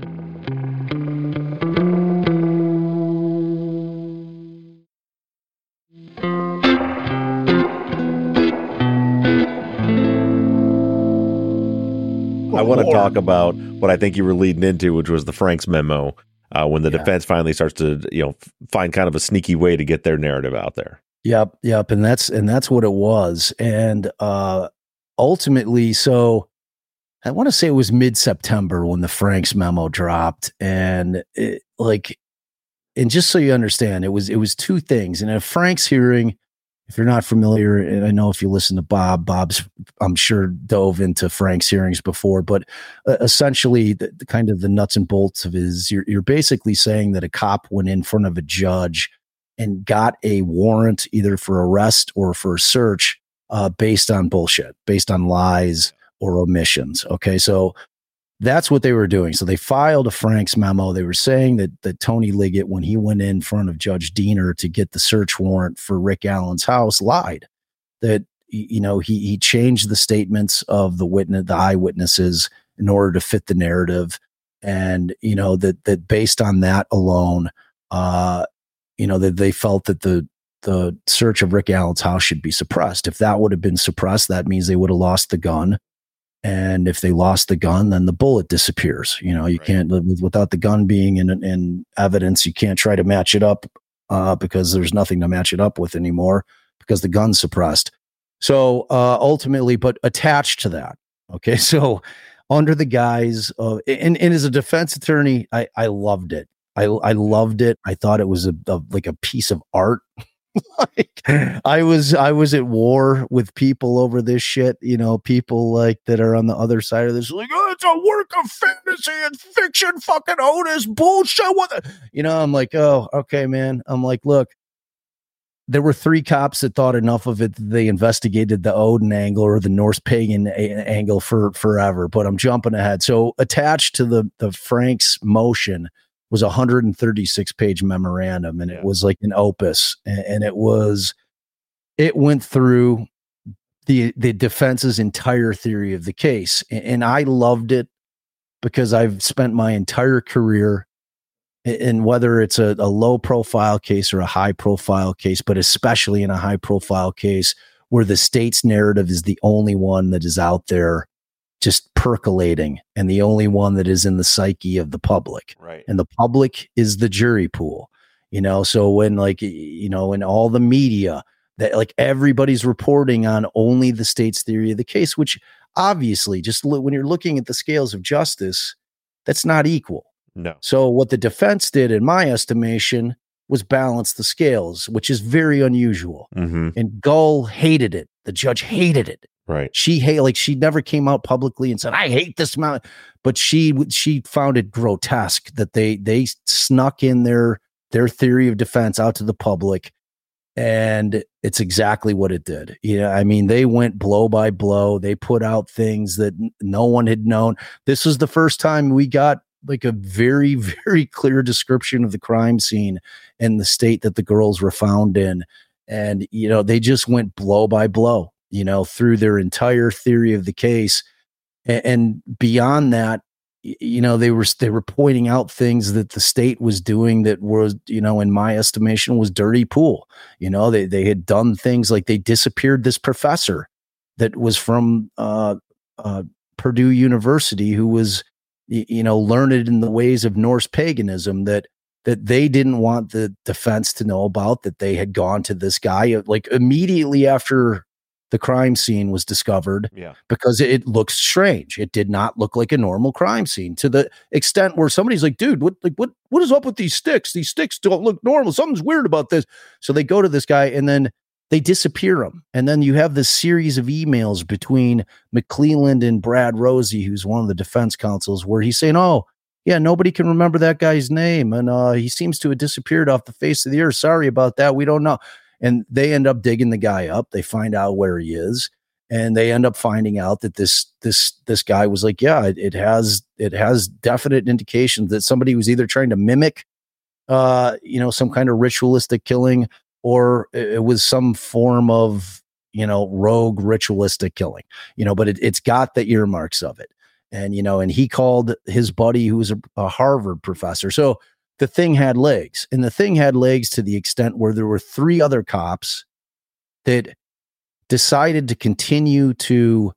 I want to talk about what I think you were leading into, which was the Frank's memo. When the defense finally starts to, you know, find kind of a sneaky way to get their narrative out there. Yep. And that's what it was. And ultimately, so I want to say it was mid-September when the Frank's memo dropped. And and just so you understand, it was two things. In a Frank's hearing, if you're not familiar, and I know if you listen to Bob's, I'm sure, dove into Frank's hearings before, but essentially the kind of the nuts and bolts of is you're basically saying that a cop went in front of a judge and got a warrant either for arrest or for a search based on bullshit, based on lies or omissions. Okay. So that's what they were doing. So they filed a Frank's memo. They were saying that Tony Liggett, when he went in front of Judge Diener to get the search warrant for Rick Allen's house, lied. That, you know, he changed the statements of the eyewitnesses in order to fit the narrative. And, you know, that based on that alone, you know, that they felt that the search of Rick Allen's house should be suppressed. If that would have been suppressed, that means they would have lost the gun. And if they lost the gun, then the bullet disappears. You know, you can't, without the gun being in evidence, you can't try to match it up because there's nothing to match it up with anymore because the gun's suppressed. So ultimately, but attached to that, okay, so under the guise of, and as a defense attorney, I loved it. I loved it. I thought it was like a piece of art. Like, I was at war with people over this shit, you know, people like that are on the other side of this, like, oh, it's a work of fantasy and fiction, fucking Otis bullshit. You know, I'm like, oh, okay, man. I'm like, look, there were 3 cops that thought enough of it that they investigated the Odin angle or the Norse pagan angle for forever, but I'm jumping ahead. So attached to the Frank's motion was a 136-page memorandum, and it was like an opus, and it went through the defense's entire theory of the case, and I loved it because I've spent my entire career in, whether it's a low profile case or a high profile case, but especially in a high profile case where the state's narrative is the only one that is out there just percolating, and the only one that is in the psyche of the public. Right. And the public is the jury pool, you know? So when, like, you know, in all the media that, like, everybody's reporting on only the state's theory of the case, which obviously just when you're looking at the scales of justice, that's not equal. No. So what the defense did, in my estimation, was balance the scales, which is very unusual. Mm-hmm. And Gull hated it. The judge hated it. Right. She never came out publicly and said, I hate this amount, but she found it grotesque that they snuck in their theory of defense out to the public. And it's exactly what it did. Yeah. I mean, they went blow by blow. They put out things that no one had known. This was the first time we got like a very, very clear description of the crime scene and the state that the girls were found in. And, you know, they just went blow by blow, you know, through their entire theory of the case. And beyond that, you know, they were pointing out things that the state was doing that was, you know, in my estimation, was dirty pool. You know, they had done things like they disappeared this professor that was from Purdue University, who was, you know, learned in the ways of Norse paganism, that they didn't want the defense to know about, that they had gone to this guy like immediately after the crime scene was discovered, because it looks strange. It did not look like a normal crime scene, to the extent where somebody's like, dude, what is up with these sticks? These sticks don't look normal. Something's weird about this. So they go to this guy and then they disappear him. And then you have this series of emails between McClelland and Brad Rosie, who's one of the defense counsels, where he's saying, oh, yeah, nobody can remember that guy's name. And he seems to have disappeared off the face of the earth. Sorry about that. We don't know. And they end up digging the guy up. They find out where he is. And they end up finding out that this guy was like, yeah, it has definite indications that somebody was either trying to mimic, you know, some kind of ritualistic killing, or it was some form of, you know, rogue ritualistic killing, you know, but it's got the earmarks of it. And, you know, and he called his buddy, who was a Harvard professor. So the thing had legs, and the thing had legs to the extent where there were 3 other cops that decided to continue to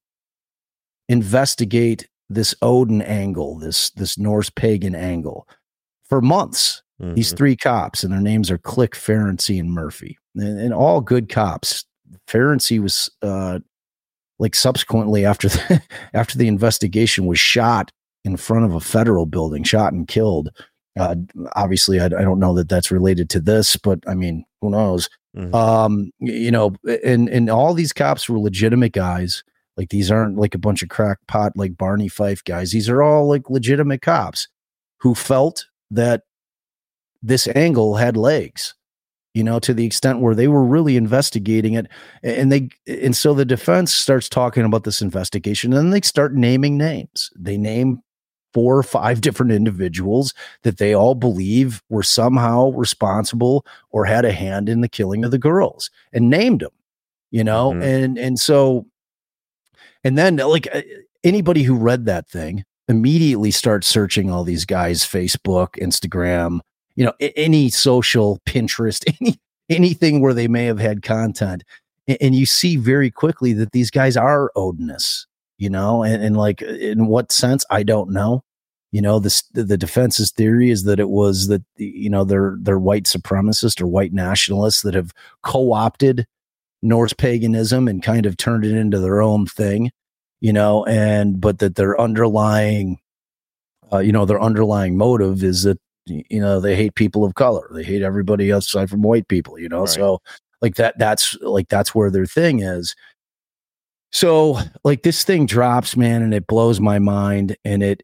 investigate this Odin angle, this Norse pagan angle, for months. Mm-hmm. These 3 cops, and their names are Click, Ferenczi, and Murphy, and all good cops. Ferenczi was like subsequently after the investigation was shot in front of a federal building, shot and killed. Obviously, I don't know that that's related to this, but I mean, who knows? And all these cops were legitimate guys. Like, these aren't like a bunch of crackpot, like Barney Fife guys. These are all like legitimate cops who felt that this angle had legs, to the extent where they were really investigating it. And so the defense starts talking about this investigation, and then they start naming names. They name 4 or 5 different individuals that they all believe were somehow responsible or had a hand in the killing of the girls, and named them, and then like anybody who read that thing immediately starts searching all these guys' Facebook, Instagram, any social, Pinterest, anything where they may have had content. And you see very quickly that these guys are Odinists, and like, in what sense, I don't know. The defense's theory is that it was that, they're white supremacists or white nationalists that have co-opted Norse paganism and kind of turned it into their own thing, but that their underlying motive is that, they hate people of color. They hate everybody else aside from white people, right. So like that's where their thing is. So like, this thing drops, man, and it blows my mind. And it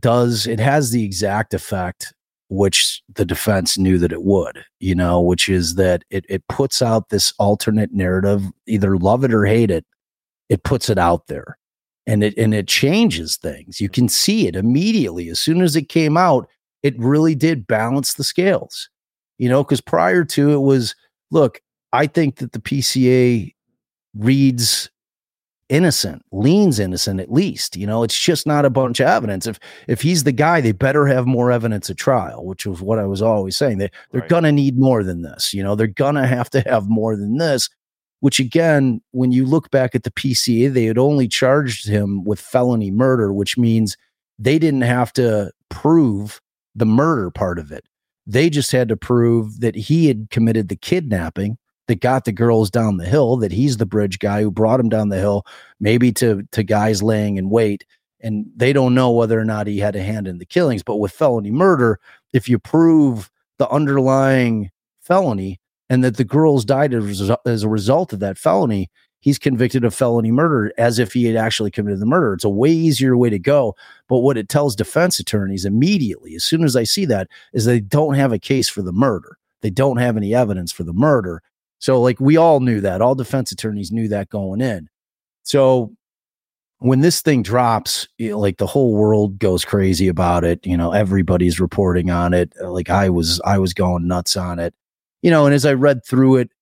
has the exact effect which the defense knew that it would, which is that it puts out this alternate narrative, either love it or hate it. It puts it out there, and it changes things. You can see it immediately. As soon as it came out, it really did balance the scales, because prior to it was, look, I think that the PCA reads innocent, leans innocent, at least, it's just not a bunch of evidence. If he's the guy, they better have more evidence at trial, which was what I was always saying. They're right. Going to need more than this, they're going to have more than this, which again, when you look back at the PCA, they had only charged him with felony murder, which means they didn't have to prove the murder part of it. They just had to prove that he had committed the kidnapping that got the girls down the hill, that he's the bridge guy who brought them down the hill, maybe to guys laying in wait. And they don't know whether or not he had a hand in the killings. But with felony murder, if you prove the underlying felony and that the girls died as a result of that felony, he's convicted of felony murder as if he had actually committed the murder. It's a way easier way to go. But what it tells defense attorneys immediately, as soon as I see that, is they don't have a case for the murder. They don't have any evidence for the murder. So like, we all knew that. All defense attorneys knew that going in. So when this thing drops, like, the whole world goes crazy about it. Everybody's reporting on it. Like, I was going nuts on it, and as I read through it,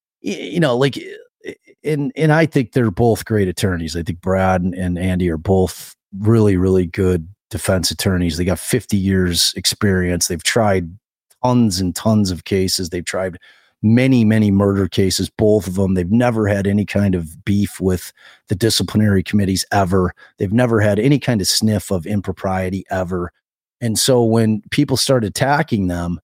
like, and I think they're both great attorneys. I think Brad and Andy are both really, really good defense attorneys. They got 50 years experience. They've tried tons and tons of cases. They've tried many, many murder cases, both of them. They've never had any kind of beef with the disciplinary committees ever. They've never had any kind of sniff of impropriety ever. And so when people start attacking them,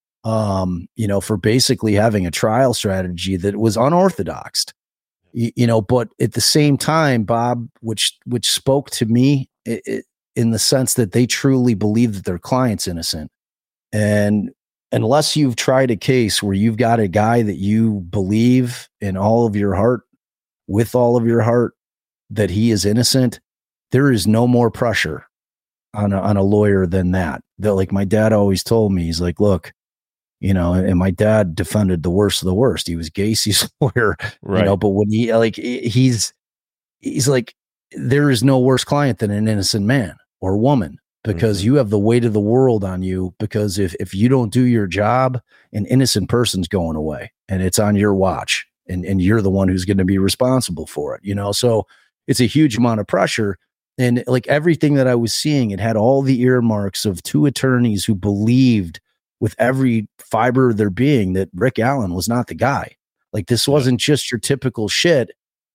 for basically having a trial strategy that was unorthodox, but at the same time, Bob, which spoke to me in the sense that they truly believe that their client's innocent. And unless you've tried a case where you've got a guy that you believe in all of your heart, with all of your heart, that he is innocent, there is no more pressure on a lawyer than that. That, like, my dad always told me, he's like, look, and my dad defended the worst of the worst. He was Gacy's lawyer, right. But when he's like, there is no worse client than an innocent man or woman, because you have the weight of the world on you. Because if you don't do your job, an innocent person's going away, and it's on your watch, and you're the one who's going to be responsible for it, so it's a huge amount of pressure. And like, everything that I was seeing, it had all the earmarks of 2 attorneys who believed with every fiber of their being that Rick Allen was not the guy. Like, this wasn't just your typical shit.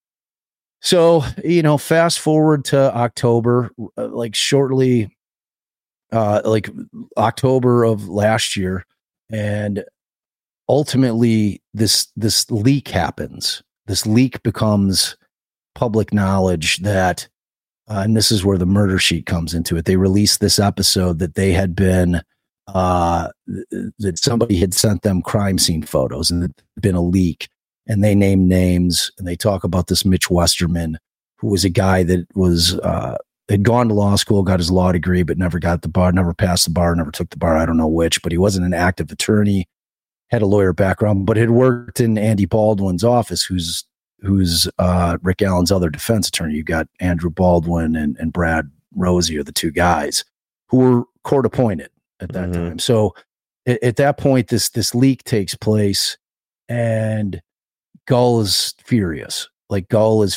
So, fast forward to October, like shortly, like October of last year. And ultimately this leak happens. This leak becomes public knowledge that, and this is where the murder sheet comes into it. They released this episode that they had been that somebody had sent them crime scene photos and there'd been a leak, and they named names and they talk about this Mitch Westerman, who was a guy that was, had gone to law school, got his law degree, but never got the bar, never passed the bar, never took the bar. I don't know which, but he wasn't an active attorney, had a lawyer background, but had worked in Andy Baldwin's office, who's Rick Allen's other defense attorney. You got Andrew Baldwin and Brad Rosie are the two guys who were court appointed at that time. So at that point, this leak takes place, and Gull is furious. Like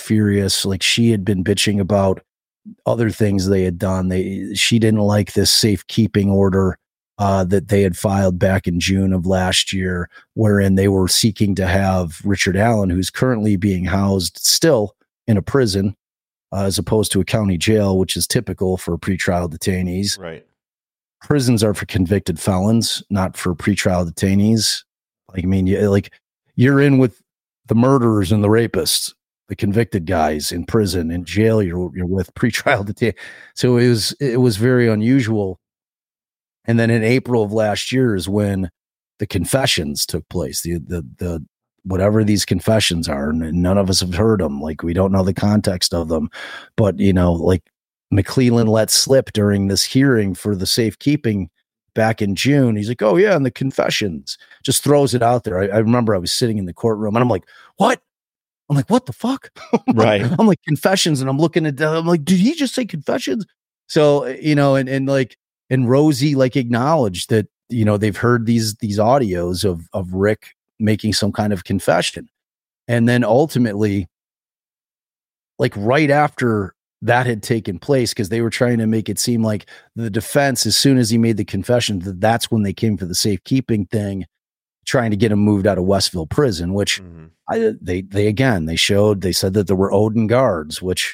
she had been bitching about other things they had done. She didn't like this safekeeping order that they had filed back in June of last year, wherein they were seeking to have Richard Allen, who's currently being housed still in a prison, as opposed to a county jail, which is typical for pretrial detainees. Right. Prisons are for convicted felons, not for pretrial detainees. Like, I mean, you're in with the murderers and the rapists, the convicted guys in prison. In jail, you're with pretrial detainees. So it was very unusual. And then in April of last year is when the confessions took place. The whatever these confessions are, and none of us have heard them. Like, we don't know the context of them, but like McClellan let slip during this hearing for the safekeeping back in June. He's like, "Oh yeah," and the confessions, just throws it out there. I remember I was sitting in the courtroom and I'm like, "What?" I'm like, "What the fuck?" Right. I'm like, confessions, and I'm looking at them. I'm like, "Did he just say confessions?" So and Rosie acknowledged that they've heard these audios of Rick making some kind of confession, and then ultimately, right after that had taken place, because they were trying to make it seem like the defense, as soon as he made the confession, that's when they came for the safekeeping thing, trying to get him moved out of Westville prison, which they said that there were Odin guards, which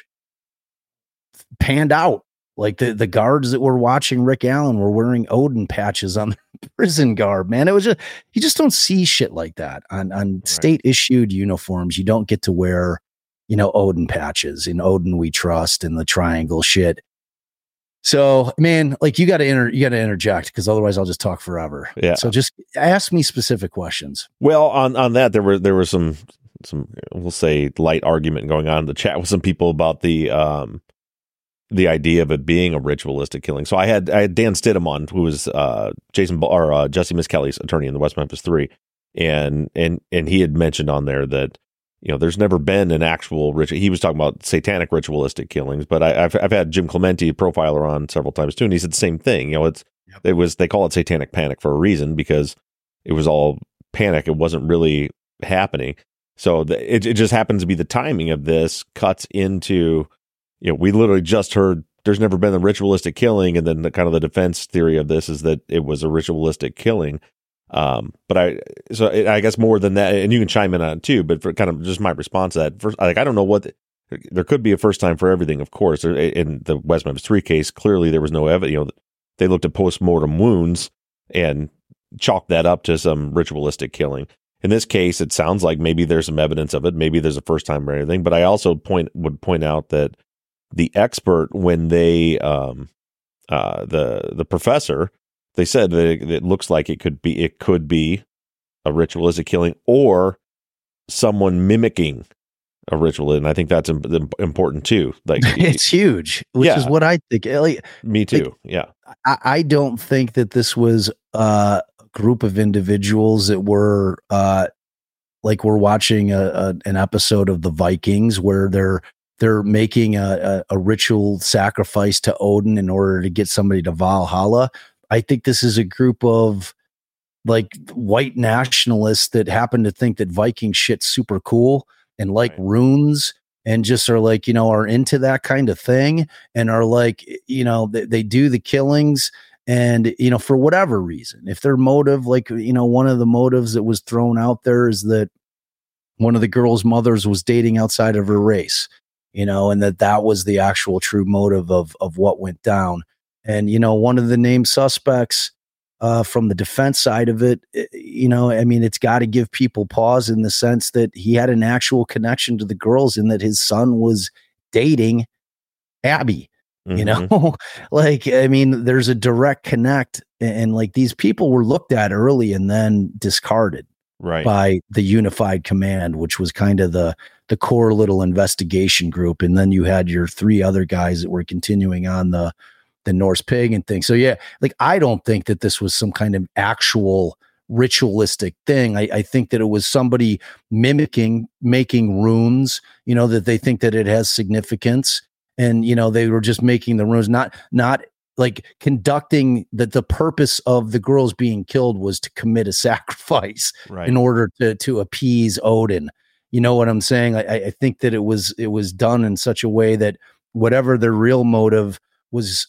panned out. Like the guards that were watching Rick Allen were wearing Odin patches on their prison garb, man. It was just, you just don't see shit like that on state issued uniforms. You don't get to wear, Odin patches. In Odin we trust, and the triangle shit. So, man, you got to interject, because otherwise I'll just talk forever. Yeah. So just ask me specific questions. Well, on that, there were some we'll say light argument going on in the chat with some people about the idea of it being a ritualistic killing. So I had Dan Stidham on, who was Jesse Miskelly's attorney in the West Memphis 3, and he had mentioned on there that there's never been an actual ritual. He was talking about satanic ritualistic killings, but I've had Jim Clemente, profiler, on several times too, and he said the same thing. They call it satanic panic for a reason, because it was all panic. It wasn't really happening. So it just happens to be the timing of this cuts into. We literally just heard there's never been a ritualistic killing, and then the defense theory of this is that it was a ritualistic killing. But I guess more than that, and you can chime in on it too, but for kind of just my response to that, first, I don't know there could be a first time for everything, of course. In the West Memphis 3 case, clearly there was no evidence. They looked at post-mortem wounds and chalked that up to some ritualistic killing. In this case, it sounds like maybe there's some evidence of it. Maybe there's a first time or anything, but I also would point out that the expert, when they the professor, they said that it looks like it could be a ritualistic killing or someone mimicking a ritual, and I think that's important too. It's huge, which is what I think. Me too. I don't think that this was a group of individuals that were we're watching an episode of the Vikings where they're making a ritual sacrifice to Odin in order to get somebody to Valhalla. I think this is a group of white nationalists that happen to think that Viking shit's super cool and runes, and just are are into that kind of thing, and are they do the killings, and for whatever reason, if their motive, one of the motives that was thrown out there is that one of the girls' mothers was dating outside of her race, and that was the actual true motive of what went down. And, one of the named suspects from the defense side of it, it's got to give people pause in the sense that he had an actual connection to the girls, and that his son was dating Abby, there's a direct connect and like these people were looked at early and then discarded by the Unified Command, which was kind of the core little investigation group. And then you had your 3 other guys that were continuing on the Norse pagan thing. So yeah, like I don't think that this was some kind of actual ritualistic thing. I think that it was somebody making runes, that they think that it has significance. And, they were just making the runes, not like conducting that. The purpose of the girls being killed was to commit a sacrifice in order to appease Odin. You know what I'm saying? I think that it was done in such a way that whatever their real motive was,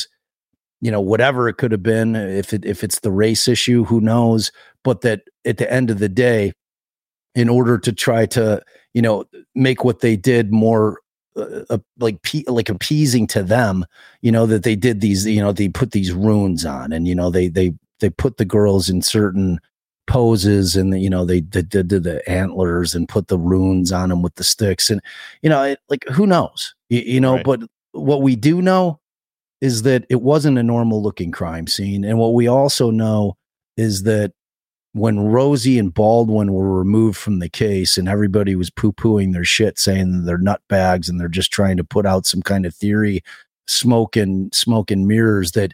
whatever it could have been, if it's the race issue, who knows? But that at the end of the day, in order to try to, make what they did more like appeasing to them, that they did these, they put these runes on, and they put the girls in certain poses, and they did the antlers and put the runes on them with the sticks, and like who knows, but what we do know is that it wasn't a normal looking crime scene. And what we also know is that when Rosie and Baldwin were removed from the case and everybody was poo-pooing their shit, saying that they're nutbags and they're just trying to put out some kind of theory, smoke and mirrors, that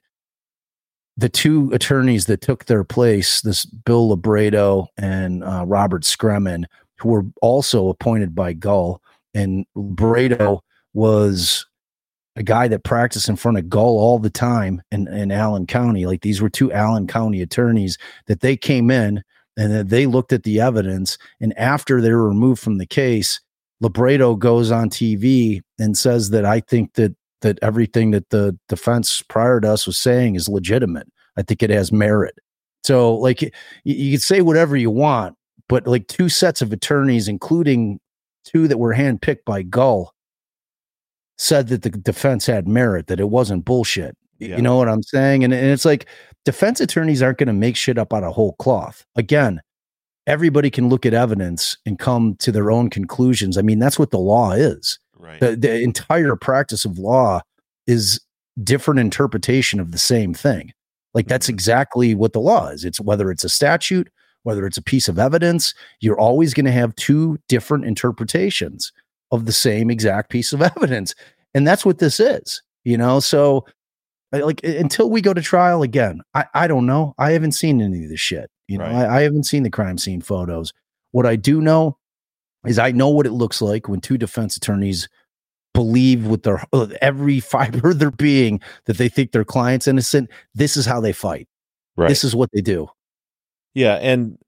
the 2 attorneys that took their place, this Bill Labredo and Robert Scremin, who were also appointed by Gull, and Labredo was a guy that practiced in front of Gull all the time in Allen County. Like these were 2 Allen County attorneys that they came in and that they looked at the evidence. And after they were removed from the case, Labredo goes on TV and says that I think that everything that the defense prior to us was saying is legitimate. I think it has merit. So like you could say whatever you want, but like 2 sets of attorneys, including 2 that were handpicked by Gull, said that the defense had merit, that it wasn't bullshit. Yeah. You know what I'm saying? And it's like defense attorneys aren't going to make shit up out of whole cloth. Again, everybody can look at evidence and come to their own conclusions. I mean, that's what the law is. Right. The entire practice of law is different interpretation of the same thing. Like that's exactly what the law is. It's whether it's a statute, whether it's a piece of evidence, you're always going to have 2 different interpretations of the same exact piece of evidence. And that's what this is, so like until we go to trial again, I don't know. I haven't seen any of this shit. I haven't seen the crime scene photos. What I do know is I know what it looks like when 2 defense attorneys believe with their every fiber of their being that they think their client's innocent. This is how they fight. Right. This is what they do. Yeah. And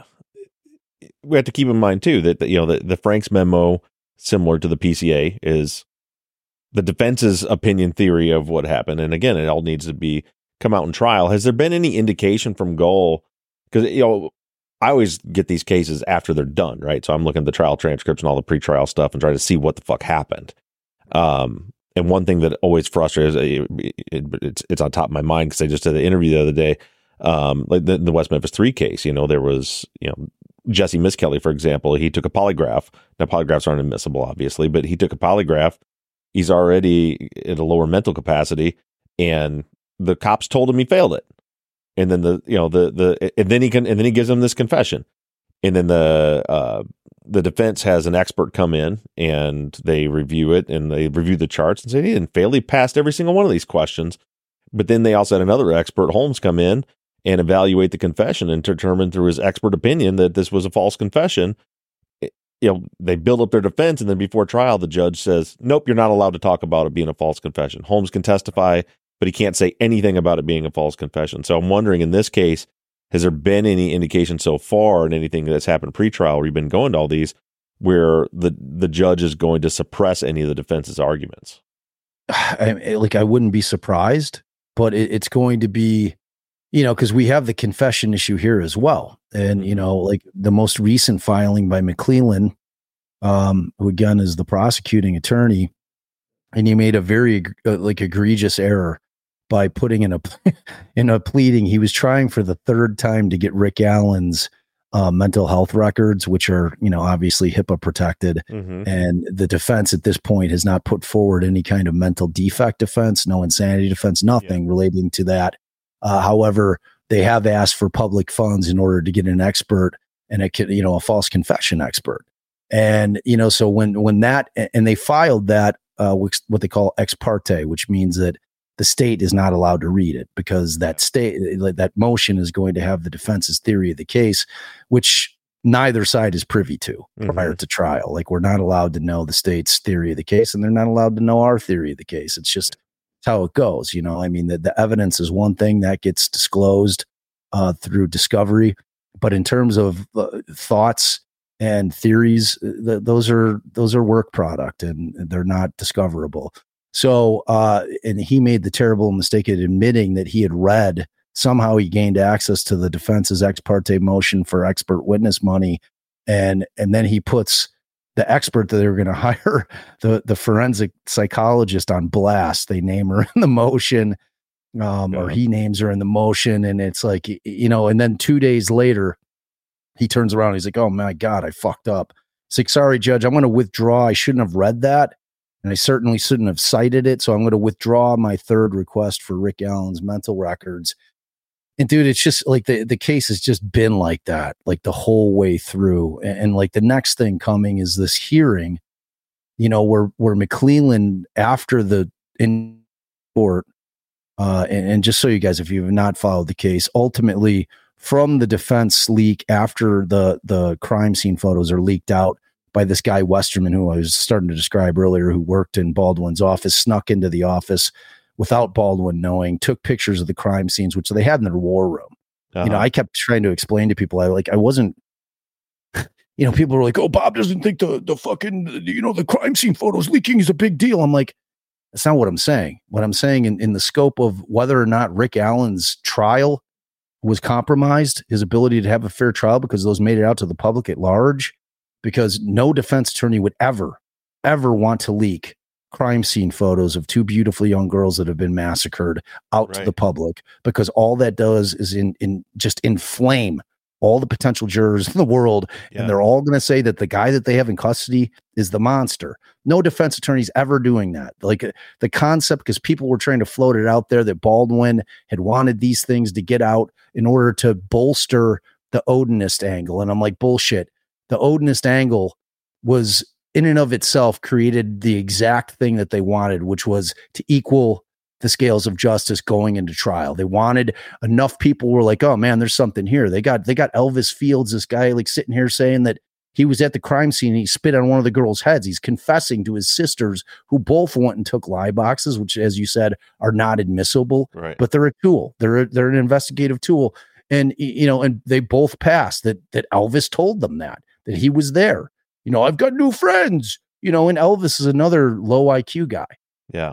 we have to keep in mind too, that, the Franks memo, similar to the PCA, is the defense's opinion theory of what happened. And again, it all needs to come out in trial. Has there been any indication from Gull? Because, I always get these cases after they're done, right? So I'm looking at the trial transcripts and all the pretrial stuff and trying to see what the fuck happened. And one thing that always frustrates, it's on top of my mind because I just did the interview the other day, like the West Memphis 3 case. There was, Jesse Miskelly, for example, he took a polygraph. Now, polygraphs aren't admissible, obviously, but he took a polygraph. He's already at a lower mental capacity, and the cops told him he failed it. And then and then he gives them this confession, and then the defense has an expert come in and they review it and they review the charts and say he didn't fail. He passed every single one of these questions. But then they also had another expert, Holmes, come in and evaluate the confession and determine through his expert opinion that this was a false confession. They build up their defense, and then before trial, the judge says, nope, you're not allowed to talk about it being a false confession. Holmes can testify, but he can't say anything about it being a false confession. So I'm wondering, in this case, has there been any indication so far in anything that's happened pre-trial, where you've been going to all these, where the judge is going to suppress any of the defense's arguments? I wouldn't be surprised, but it's going to be, because we have the confession issue here as well. And, like the most recent filing by McClellan, who again is the prosecuting attorney, and he made a very egregious error by putting in a pleading. He was trying for the 3rd time to get Rick Allen's mental health records, which are, obviously HIPAA protected. Mm-hmm. And the defense at this point has not put forward any kind of mental defect defense, no insanity defense, nothing relating to that. However, they have asked for public funds in order to get an expert and a false confession expert. And, so when that, and they filed that, what they call ex parte, which means that the state is not allowed to read it because that motion is going to have the defense's theory of the case, which neither side is privy to prior to trial. Like, we're not allowed to know the state's theory of the case, and they're not allowed to know our theory of the case. It's just how it goes. I mean, the evidence is one thing that gets disclosed through discovery, but in terms of thoughts and theories, those are work product, and they're not discoverable. So, and he made the terrible mistake of admitting that he had read, somehow he gained access to the defense's ex parte motion for expert witness money. And then he puts the expert that they were going to hire, the forensic psychologist, on blast. They name her in the motion, or he names her in the motion. And it's like, and then 2 days later, he turns around. He's like, oh my God, I fucked up. It's like, sorry, Judge, I'm going to withdraw. I shouldn't have read that. And I certainly shouldn't have cited it. So I'm going to withdraw my third request for Rick Allen's mental records. And dude, it's just like the case has just been like that, like the whole way through. And like the next thing coming is this hearing, where McClelland, after in court, and just so you guys, if you have not followed the case, ultimately from the defense leak after the crime scene photos are leaked out by this guy Westerman, who I was starting to describe earlier, who worked in Baldwin's office, snuck into the office without Baldwin knowing, took pictures of the crime scenes, which they had in their war room. I kept trying to explain to people, I wasn't, people were like, oh, Bob doesn't think the fucking, the crime scene photos leaking is a big deal. I'm like, that's not what I'm saying. What I'm saying in the scope of whether or not Rick Allen's trial was compromised, his ability to have a fair trial, because those made it out to the public at large, because no defense attorney would ever want to leak crime scene photos of two beautiful young girls that have been massacred out to the public, because all that does is just inflame all the potential jurors in the world. Yeah. And they're all going to say that the guy that they have in custody is the monster. No defense attorney's ever doing that. Like the concept, because people were trying to float it out there that Baldwin had wanted these things to get out in order to bolster the Odinist angle. And I'm like, bullshit. The Odinist angle was in and of itself created the exact thing that they wanted, which was to equal the scales of justice going into trial. They wanted enough people were like, oh man, there's something here. They got Elvis Fields, this guy like sitting here saying that he was at the crime scene and he spit on one of the girls' heads. He's confessing to his sisters, who both went and took lie boxes, which, as you said, are not admissible, but they're a tool. They're an investigative tool. And, and they both passed that Elvis told them that he was there. I've got new friends, and Elvis is another low IQ guy. Yeah.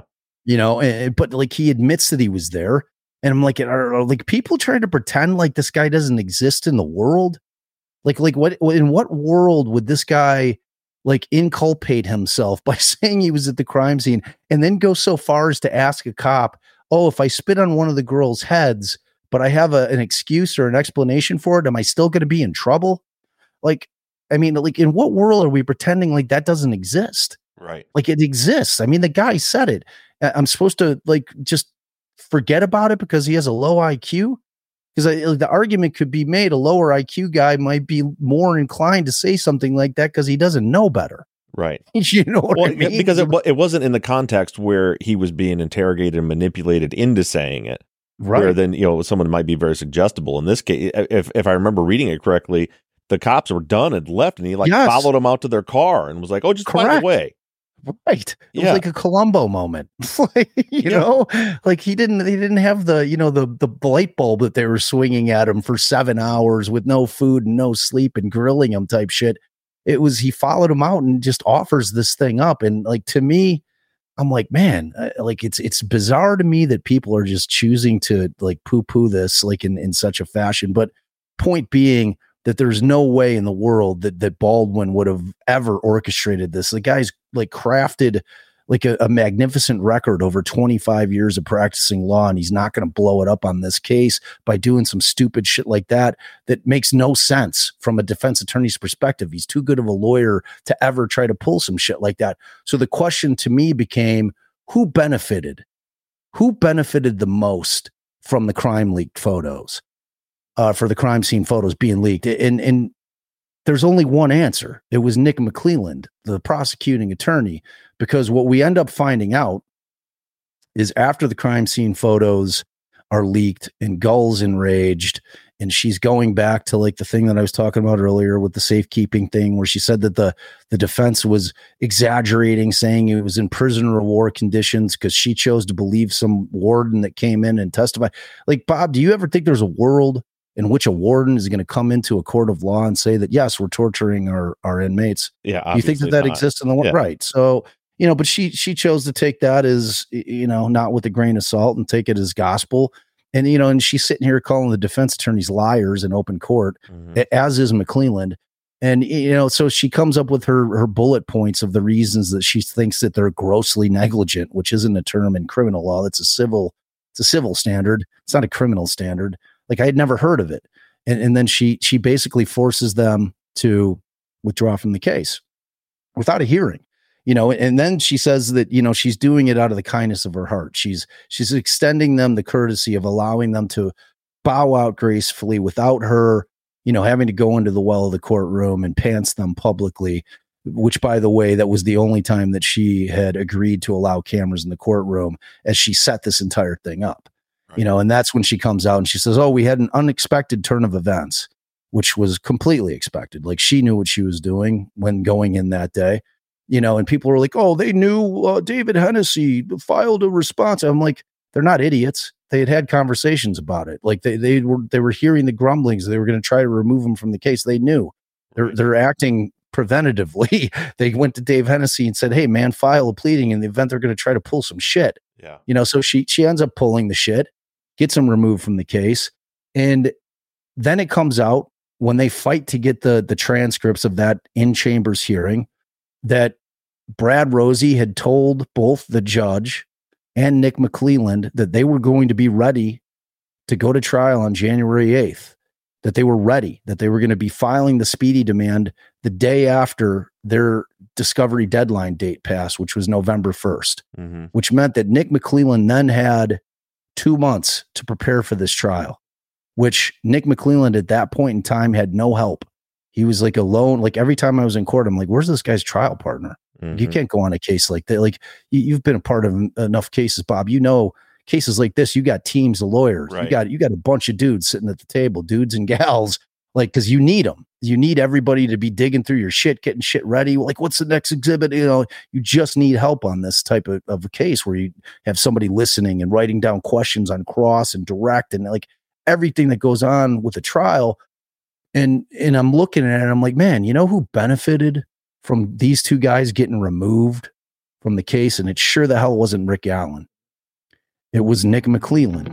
But like he admits that he was there. And I'm like, are like people trying to pretend like this guy doesn't exist in the world? Like what, in what world would this guy like inculpate himself by saying he was at the crime scene and then go so far as to ask a cop, oh, if I spit on one of the girls' heads, but I have an excuse or an explanation for it, am I still going to be in trouble? Like, I mean, like, in what world are we pretending like that doesn't exist? Right. Like it exists. I mean, the guy said it. I'm supposed to like just forget about it because he has a low IQ? Because the argument could be made a lower IQ guy might be more inclined to say something like that because he doesn't know better. Right. You know what I mean? Because it wasn't in the context where he was being interrogated and manipulated into saying it. Right. Where then, someone might be very suggestible. In this case, if I remember reading it correctly, the cops were done and left, and he followed them out to their car and was like, oh, just find a way. Right. It was like a Columbo moment. you know, like he didn't have the, the light bulb that they were swinging at him for 7 hours with no food and no sleep and grilling him type shit. It was, he followed him out and just offers this thing up. And like, to me, I'm like, man, like it's bizarre to me that people are just choosing to like poo-poo this like in such a fashion. But point being that there's no way in the world that Baldwin would have ever orchestrated this. The guy's like crafted like a magnificent record over 25 years of practicing law, and he's not going to blow it up on this case by doing some stupid shit like that makes no sense from a defense attorney's perspective. He's too good of a lawyer to ever try to pull some shit like that. So the question to me became, who benefited the most from the crime leaked photos, for the crime scene photos being leaked. And there's only one answer. It was Nick McClelland, the prosecuting attorney, because what we end up finding out is after the crime scene photos are leaked and Gull's enraged, and she's going back to like the thing that I was talking about earlier with the safekeeping thing, where she said that the defense was exaggerating, saying it was in prisoner of war conditions because she chose to believe some warden that came in and testified. Like, Bob, do you ever think there's a world in which a warden is going to come into a court of law and say that, yes, we're torturing our inmates? Yeah. You think that exists in the world? Yeah. Right. So, but she chose to take that as, not with a grain of salt and take it as gospel. And, and she's sitting here calling the defense attorneys liars in open court, as is McClelland. And, so she comes up with her bullet points of the reasons that she thinks that they're grossly negligent, which isn't a term in criminal law. It's a civil standard. It's not a criminal standard. Like, I had never heard of it. And then she basically forces them to withdraw from the case without a hearing. And then she says that, she's doing it out of the kindness of her heart. She's extending them the courtesy of allowing them to bow out gracefully without her, having to go into the well of the courtroom and pants them publicly, which, by the way, that was the only time that she had agreed to allow cameras in the courtroom as she set this entire thing up. Right. And that's when she comes out and she says, oh, we had an unexpected turn of events, which was completely expected. Like, she knew what she was doing when going in that day. And people were like, oh, they knew David Hennessy filed a response. I'm like, they're not idiots. They had conversations about it. Like, they were hearing the grumblings. They were going to try to remove him from the case. They knew. They're acting preventatively. They went to Dave Hennessy and said, hey, man, file a pleading in the event they're going to try to pull some shit. Yeah. So she ends up pulling the shit, gets him removed from the case. And then it comes out when they fight to get the transcripts of that in-chambers hearing that Brad Rosie had told both the judge and Nick McClelland that they were going to be ready to go to trial on January 8th, that they were ready, that they were going to be filing the speedy demand the day after their discovery deadline date passed, which was November 1st, which meant that Nick McClelland then had 2 months to prepare for this trial, which Nick McClelland at that point in time had no help. He was like alone. Like, every time I was in court, I'm like, where's this guy's trial partner? You can't go on a case like that. Like, you've been a part of enough cases, Bob. Cases like this, you got teams of lawyers. Right. You got a bunch of dudes sitting at the table, dudes and gals, like, because you need them. You need everybody to be digging through your shit, getting shit ready. Like, what's the next exhibit? You just need help on this type of a case where you have somebody listening and writing down questions on cross and direct and like everything that goes on with a trial. And I'm looking at it, I'm like, man, who benefited from these two guys getting removed from the case? And it sure the hell wasn't Rick Allen. It was Nick McClelland.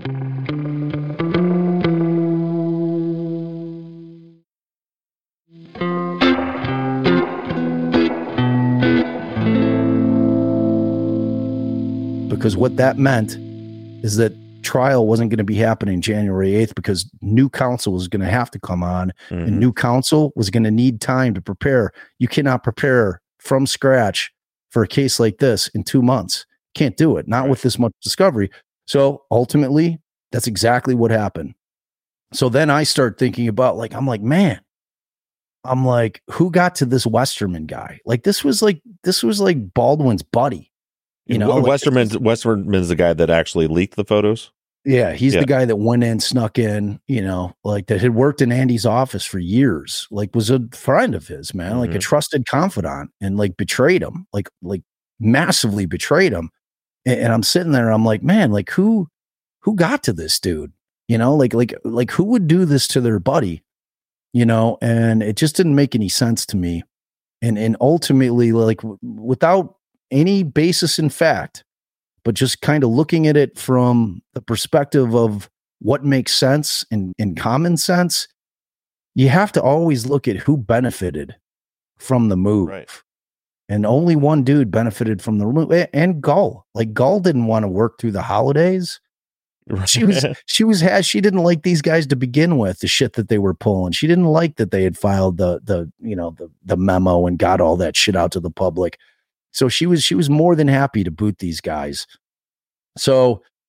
Because what that meant is that trial wasn't going to be happening January 8th because new counsel was going to have to come on, and new counsel was going to need time to prepare. You cannot prepare from scratch for a case like this in 2 months. Can't do it. Not with this much discovery. So ultimately, that's exactly what happened. So then I start thinking about, like, I'm like, who got to this Westerman guy? Like, this was like Baldwin's buddy. Westerman's the guy that actually leaked the photos. Yeah, he's the guy that went in, snuck in, like that had worked in Andy's office for years, like was a friend of his, man, like a trusted confidant, and like betrayed him, like massively betrayed him. And I'm sitting there, I'm like, man, like who got to this dude? Like who would do this to their buddy? And it just didn't make any sense to me. And ultimately, like, without any basis in fact, but just kind of looking at it from the perspective of what makes sense and common sense, you have to always look at who benefited from the move. Right. And only one dude benefited from the move, and Gull. Like, Gull didn't want to work through the holidays. Right. She didn't like these guys to begin with, the shit that they were pulling. She didn't like that they had filed the memo and got all that shit out to the public. So she was more than happy to boot these guys. So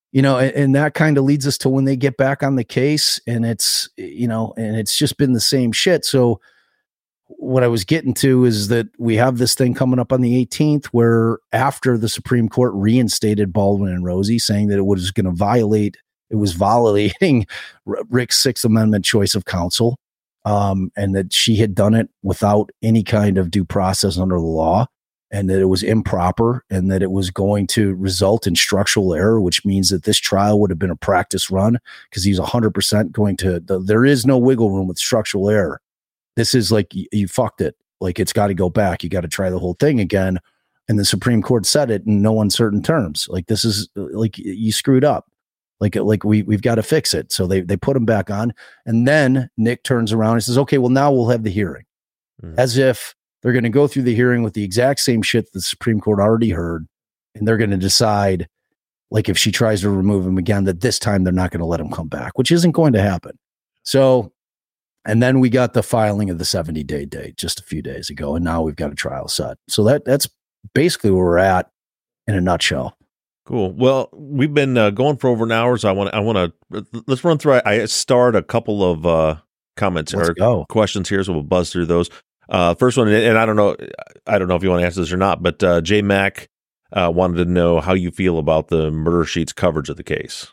and that kind of leads us to when they get back on the case, and it's, and it's just been the same shit. So what I was getting to is that we have this thing coming up on the 18th where after the Supreme Court reinstated Baldwin and Rosie, saying that it was violating Rick's Sixth Amendment choice of counsel, and that she had done it without any kind of due process under the law, and that it was improper, and that it was going to result in structural error, which means that this trial would have been a practice run because he's 100% going to, there is no wiggle room with structural error. This is like, you fucked it. Like, it's got to go back. You got to try the whole thing again. And the Supreme Court said it in no uncertain terms. Like, this is like, you screwed up. Like we've got to fix it. So they put him back on. And then Nick turns around and says, okay, well, now we'll have the hearing. As if they're going to go through the hearing with the exact same shit the Supreme Court already heard. And they're going to decide, like, if she tries to remove him again, that this time they're not going to let him come back, which isn't going to happen. So, and then we got the filing of the 70-day date just a few days ago. And now we've got a trial set. So that's basically where we're at in a nutshell. Cool. Well, we've been going for over an hour, so I want to let's run through. I starred a couple of comments or questions here, so we'll buzz through those. First one, and I don't know if you want to answer this or not, but J Mac wanted to know how you feel about the Murder Sheet's coverage of the case.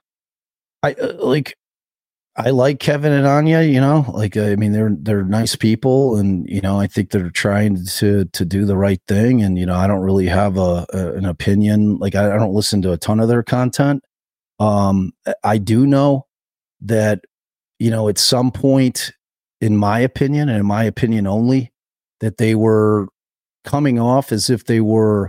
I like Kevin and Anya, I mean, they're nice people, and, I think they're trying to do the right thing. And, I don't really have an opinion. Like, I don't listen to a ton of their content. I do know that, at some point, in my opinion, and in my opinion only, that they were coming off as if they were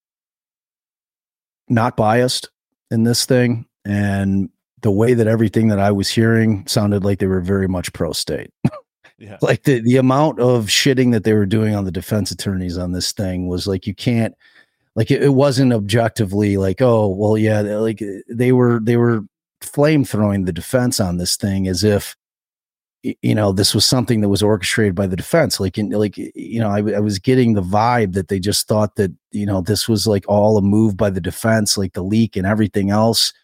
not biased in this thing. And the way that everything that I was hearing sounded like they were very much pro-state. Yeah. Like the amount of shitting that they were doing on the defense attorneys on this thing was like, you can't, like, it wasn't objectively like, oh, well, yeah, like they were flame throwing the defense on this thing as if, this was something that was orchestrated by the defense. I was getting the vibe that they just thought that, this was like all a move by the defense, like the leak and everything else.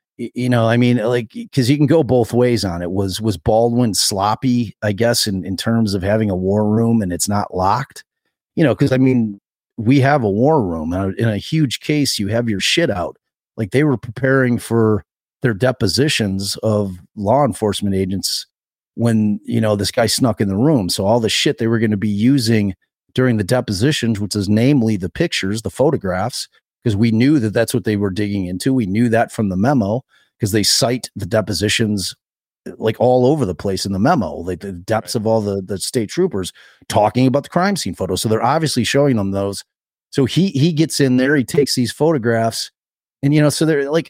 I mean, like, because you can go both ways on it. Was Baldwin sloppy, I guess, in terms of having a war room and it's not locked? Because, I mean, we have a war room. In a huge case, you have your shit out. Like, they were preparing for their depositions of law enforcement agents when, this guy snuck in the room. So all the shit they were going to be using during the depositions, which is namely the pictures, the photographs, because we knew that that's what they were digging into. We knew that from the memo because they cite the depositions like all over the place in the memo, like the depths of all the state troopers talking about the crime scene photos. So they're obviously showing them those. So he gets in there, he takes these photographs, and so they're like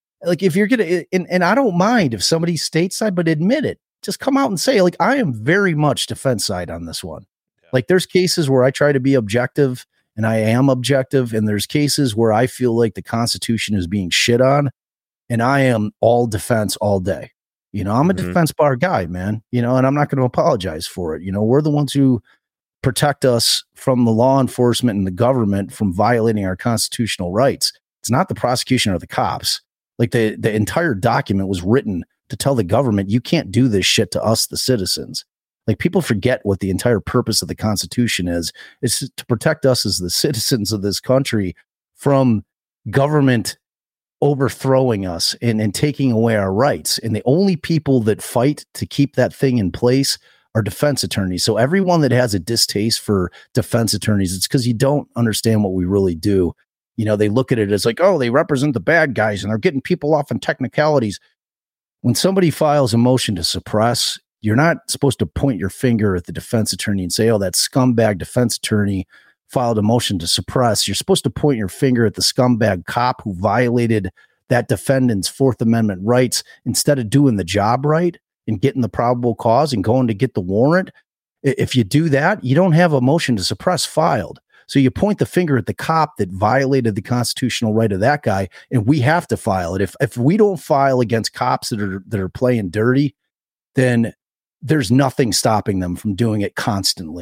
if you're gonna, and I don't mind if somebody's stateside, but admit it. Just come out and say, like, I am very much defense side on this one. Yeah. Like, there's cases where I try to be objective. And I am objective, and there's cases where I feel like the Constitution is being shit on, and I am all defense all day. I'm a defense bar guy, man, and I'm not going to apologize for it. We're the ones who protect us from the law enforcement and the government from violating our constitutional rights. It's not the prosecution or the cops. Like, the entire document was written to tell the government, you can't do this shit to us, the citizens. Like, people forget what the entire purpose of the Constitution is. It's to protect us as the citizens of this country from government overthrowing us and taking away our rights. And the only people that fight to keep that thing in place are defense attorneys. So everyone that has a distaste for defense attorneys, it's because you don't understand what we really do. They look at it as like, oh, they represent the bad guys and they're getting people off on technicalities. When somebody files a motion to suppress, you're not supposed to point your finger at the defense attorney and say, oh, that scumbag defense attorney filed a motion to suppress. You're supposed to point your finger at the scumbag cop who violated that defendant's Fourth Amendment rights instead of doing the job right and getting the probable cause and going to get the warrant. If you do that, you don't have a motion to suppress filed. So you point the finger at the cop that violated the constitutional right of that guy, and we have to file it. If we don't file against cops that are playing dirty, then there's nothing stopping them from doing it constantly.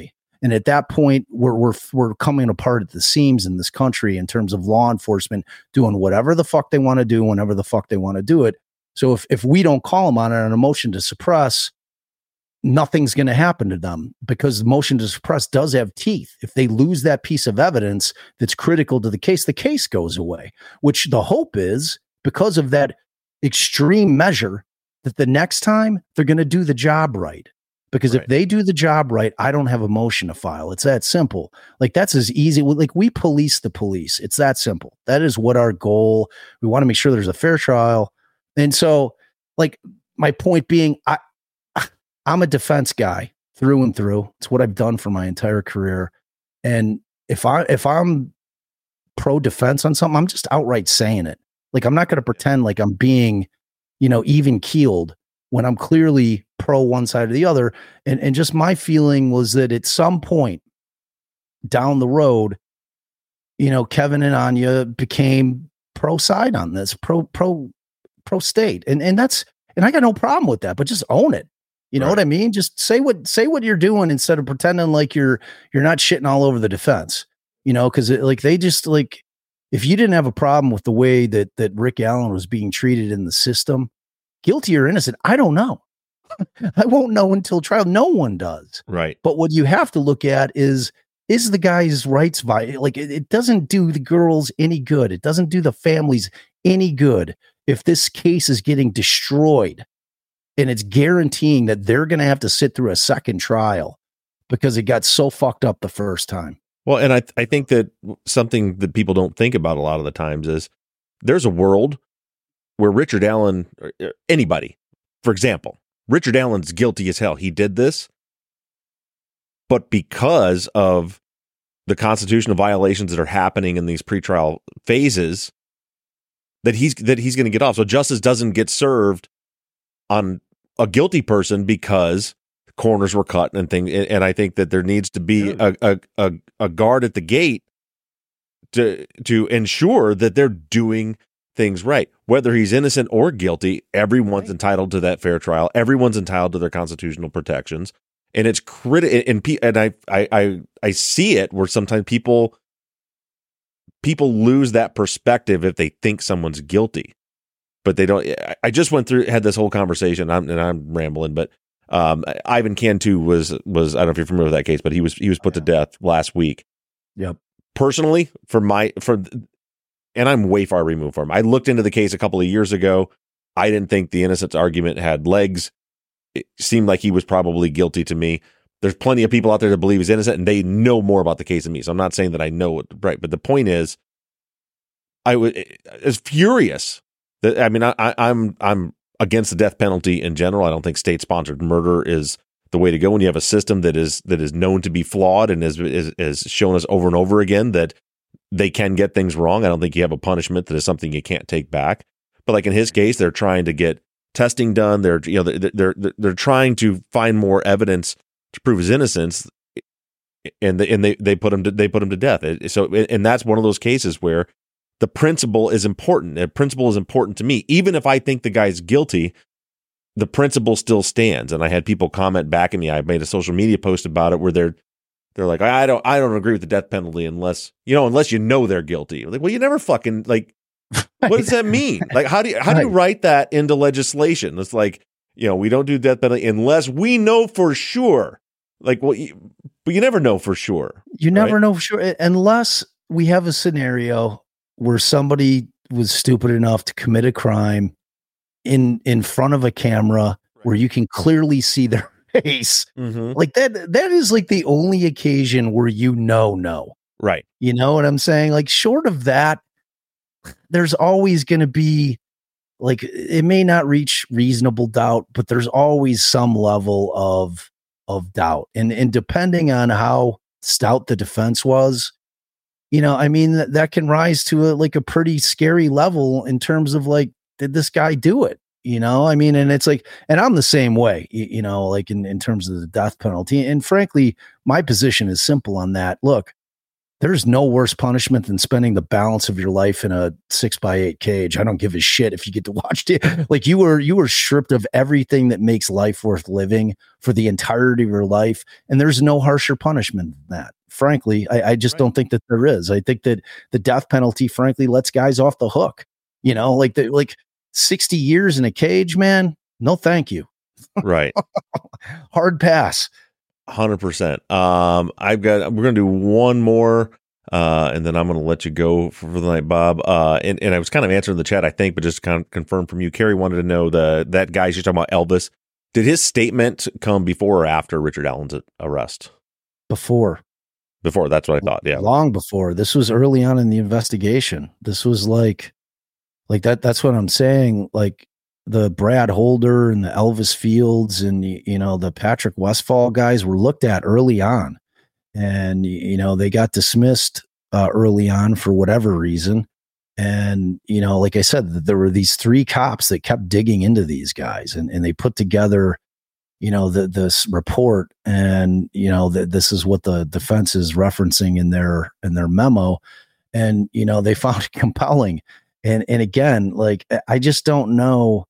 And at that point, we're coming apart at the seams in this country in terms of law enforcement doing whatever the fuck they want to do, whenever the fuck they want to do it. So if we don't call them on it on a motion to suppress, nothing's going to happen to them, because the motion to suppress does have teeth. If they lose that piece of evidence that's critical to the case goes away, which the hope is, because of that extreme measure, that the next time they're going to do the job right. Because if they do the job right, I don't have a motion to file. It's that simple. Like, that's as easy. Like, we police the police. It's that simple. That is what our goal. We want to make sure there's a fair trial. And so, like, my point being, I'm a defense guy through and through. It's what I've done for my entire career. And if I'm pro defense on something, I'm just outright saying it. Like, I'm not going to pretend like I'm being, even keeled when I'm clearly pro one side or the other. And just my feeling was that at some point down the road, Kevin and Anya became pro side on this, pro state. And I got no problem with that, but just own it. You know what I mean? Just say what you're doing instead of pretending like you're not shitting all over the defense, because they just, like, if you didn't have a problem with the way that Rick Allen was being treated in the system, guilty or innocent, I don't know. I won't know until trial. No one does. Right. But what you have to look at is the guy's rights like, it doesn't do the girls any good. It doesn't do the families any good if this case is getting destroyed and it's guaranteeing that they're going to have to sit through a second trial because it got so fucked up the first time. Well, and I think that something that people don't think about a lot of the times is there's a world where Richard Allen, or anybody, for example, Richard Allen's guilty as hell. He did this, but because of the constitutional violations that are happening in these pretrial phases, that he's going to get off. So justice doesn't get served on a guilty person because corners were cut and things. And I think that there needs to be a guard at the gate to ensure that they're doing things right. Whether he's innocent or guilty, everyone's entitled to that fair trial. Everyone's entitled to their constitutional protections. And it's critical. And I see it where sometimes people lose that perspective if they think someone's guilty, but they don't. I just had this whole conversation, and I'm rambling, but Ivan Cantu was I don't know if you're familiar with that case, but he was put to death last week. Yep. Personally, and I'm way far removed from him. I looked into the case a couple of years ago. I didn't think the innocence argument had legs. It seemed like he was probably guilty to me. There's plenty of people out there that believe he's innocent, and they know more about the case than me. So I'm not saying that I know it right, but the point is, I was furious that, I mean, I'm against the death penalty in general. I don't think state-sponsored murder is the way to go when you have a system that is known to be flawed and is shown us over and over again that they can get things wrong. I don't think you have a punishment that is something you can't take back. But like in his case, they're trying to get testing done. They're trying to find more evidence to prove his innocence, and they put him to death. And that's one of those cases where the principle is important. The principle is important to me, even if I think the guy's guilty. The principle still stands. And I had people comment back at me. I made a social media post about it where they're like, I don't agree with the death penalty unless you know they're guilty. Like, well, you never fucking, like, what does that mean? Like, how do you write that into legislation? It's like, we don't do death penalty unless we know for sure. Like, well, but you never know for sure. You never know for sure unless we have a scenario where somebody was stupid enough to commit a crime in front of a camera where you can clearly see their face. Mm-hmm. Like that is like the only occasion where no. Right. You know what I'm saying? Like, short of that, there's always going to be, like, it may not reach reasonable doubt, but there's always some level of doubt. And depending on how stout the defense was, I mean, that can rise to a pretty scary level in terms of, like, did this guy do it? I mean, and it's like, and I'm the same way, like in terms of the death penalty. And frankly, my position is simple on that. Look, there's no worse punishment than spending the balance of your life in a 6x8 cage. I don't give a shit if you get to watch it. Like you were stripped of everything that makes life worth living for the entirety of your life. And there's no harsher punishment than that. Frankly, I just don't think that there is. I think that the death penalty, frankly, lets guys off the hook. You know, like 60 years in a cage, man. No, thank you. Right. Hard pass. 100%. We're going to do one more, and then I'm going to let you go for the night, Bob. And I was kind of answering the chat, I think, but just to kind of confirm from you, Carrie wanted to know that guy you're talking about, Elvis, did his statement come before or after Richard Allen's arrest? Before, that's what I thought. Yeah. Long before. This was early on in the investigation. This was like that. That's what I'm saying. Like, the Brad Holder and the Elvis Fields and, you know, the Patrick Westfall guys were looked at early on, and, you know, they got dismissed early on for whatever reason. And, you know, like I said, there were these 3 cops that kept digging into these guys, and they put together, you know, this report, and, you know, this is what the defense is referencing in their memo. And, you know, they found it compelling. And again, like, I just don't know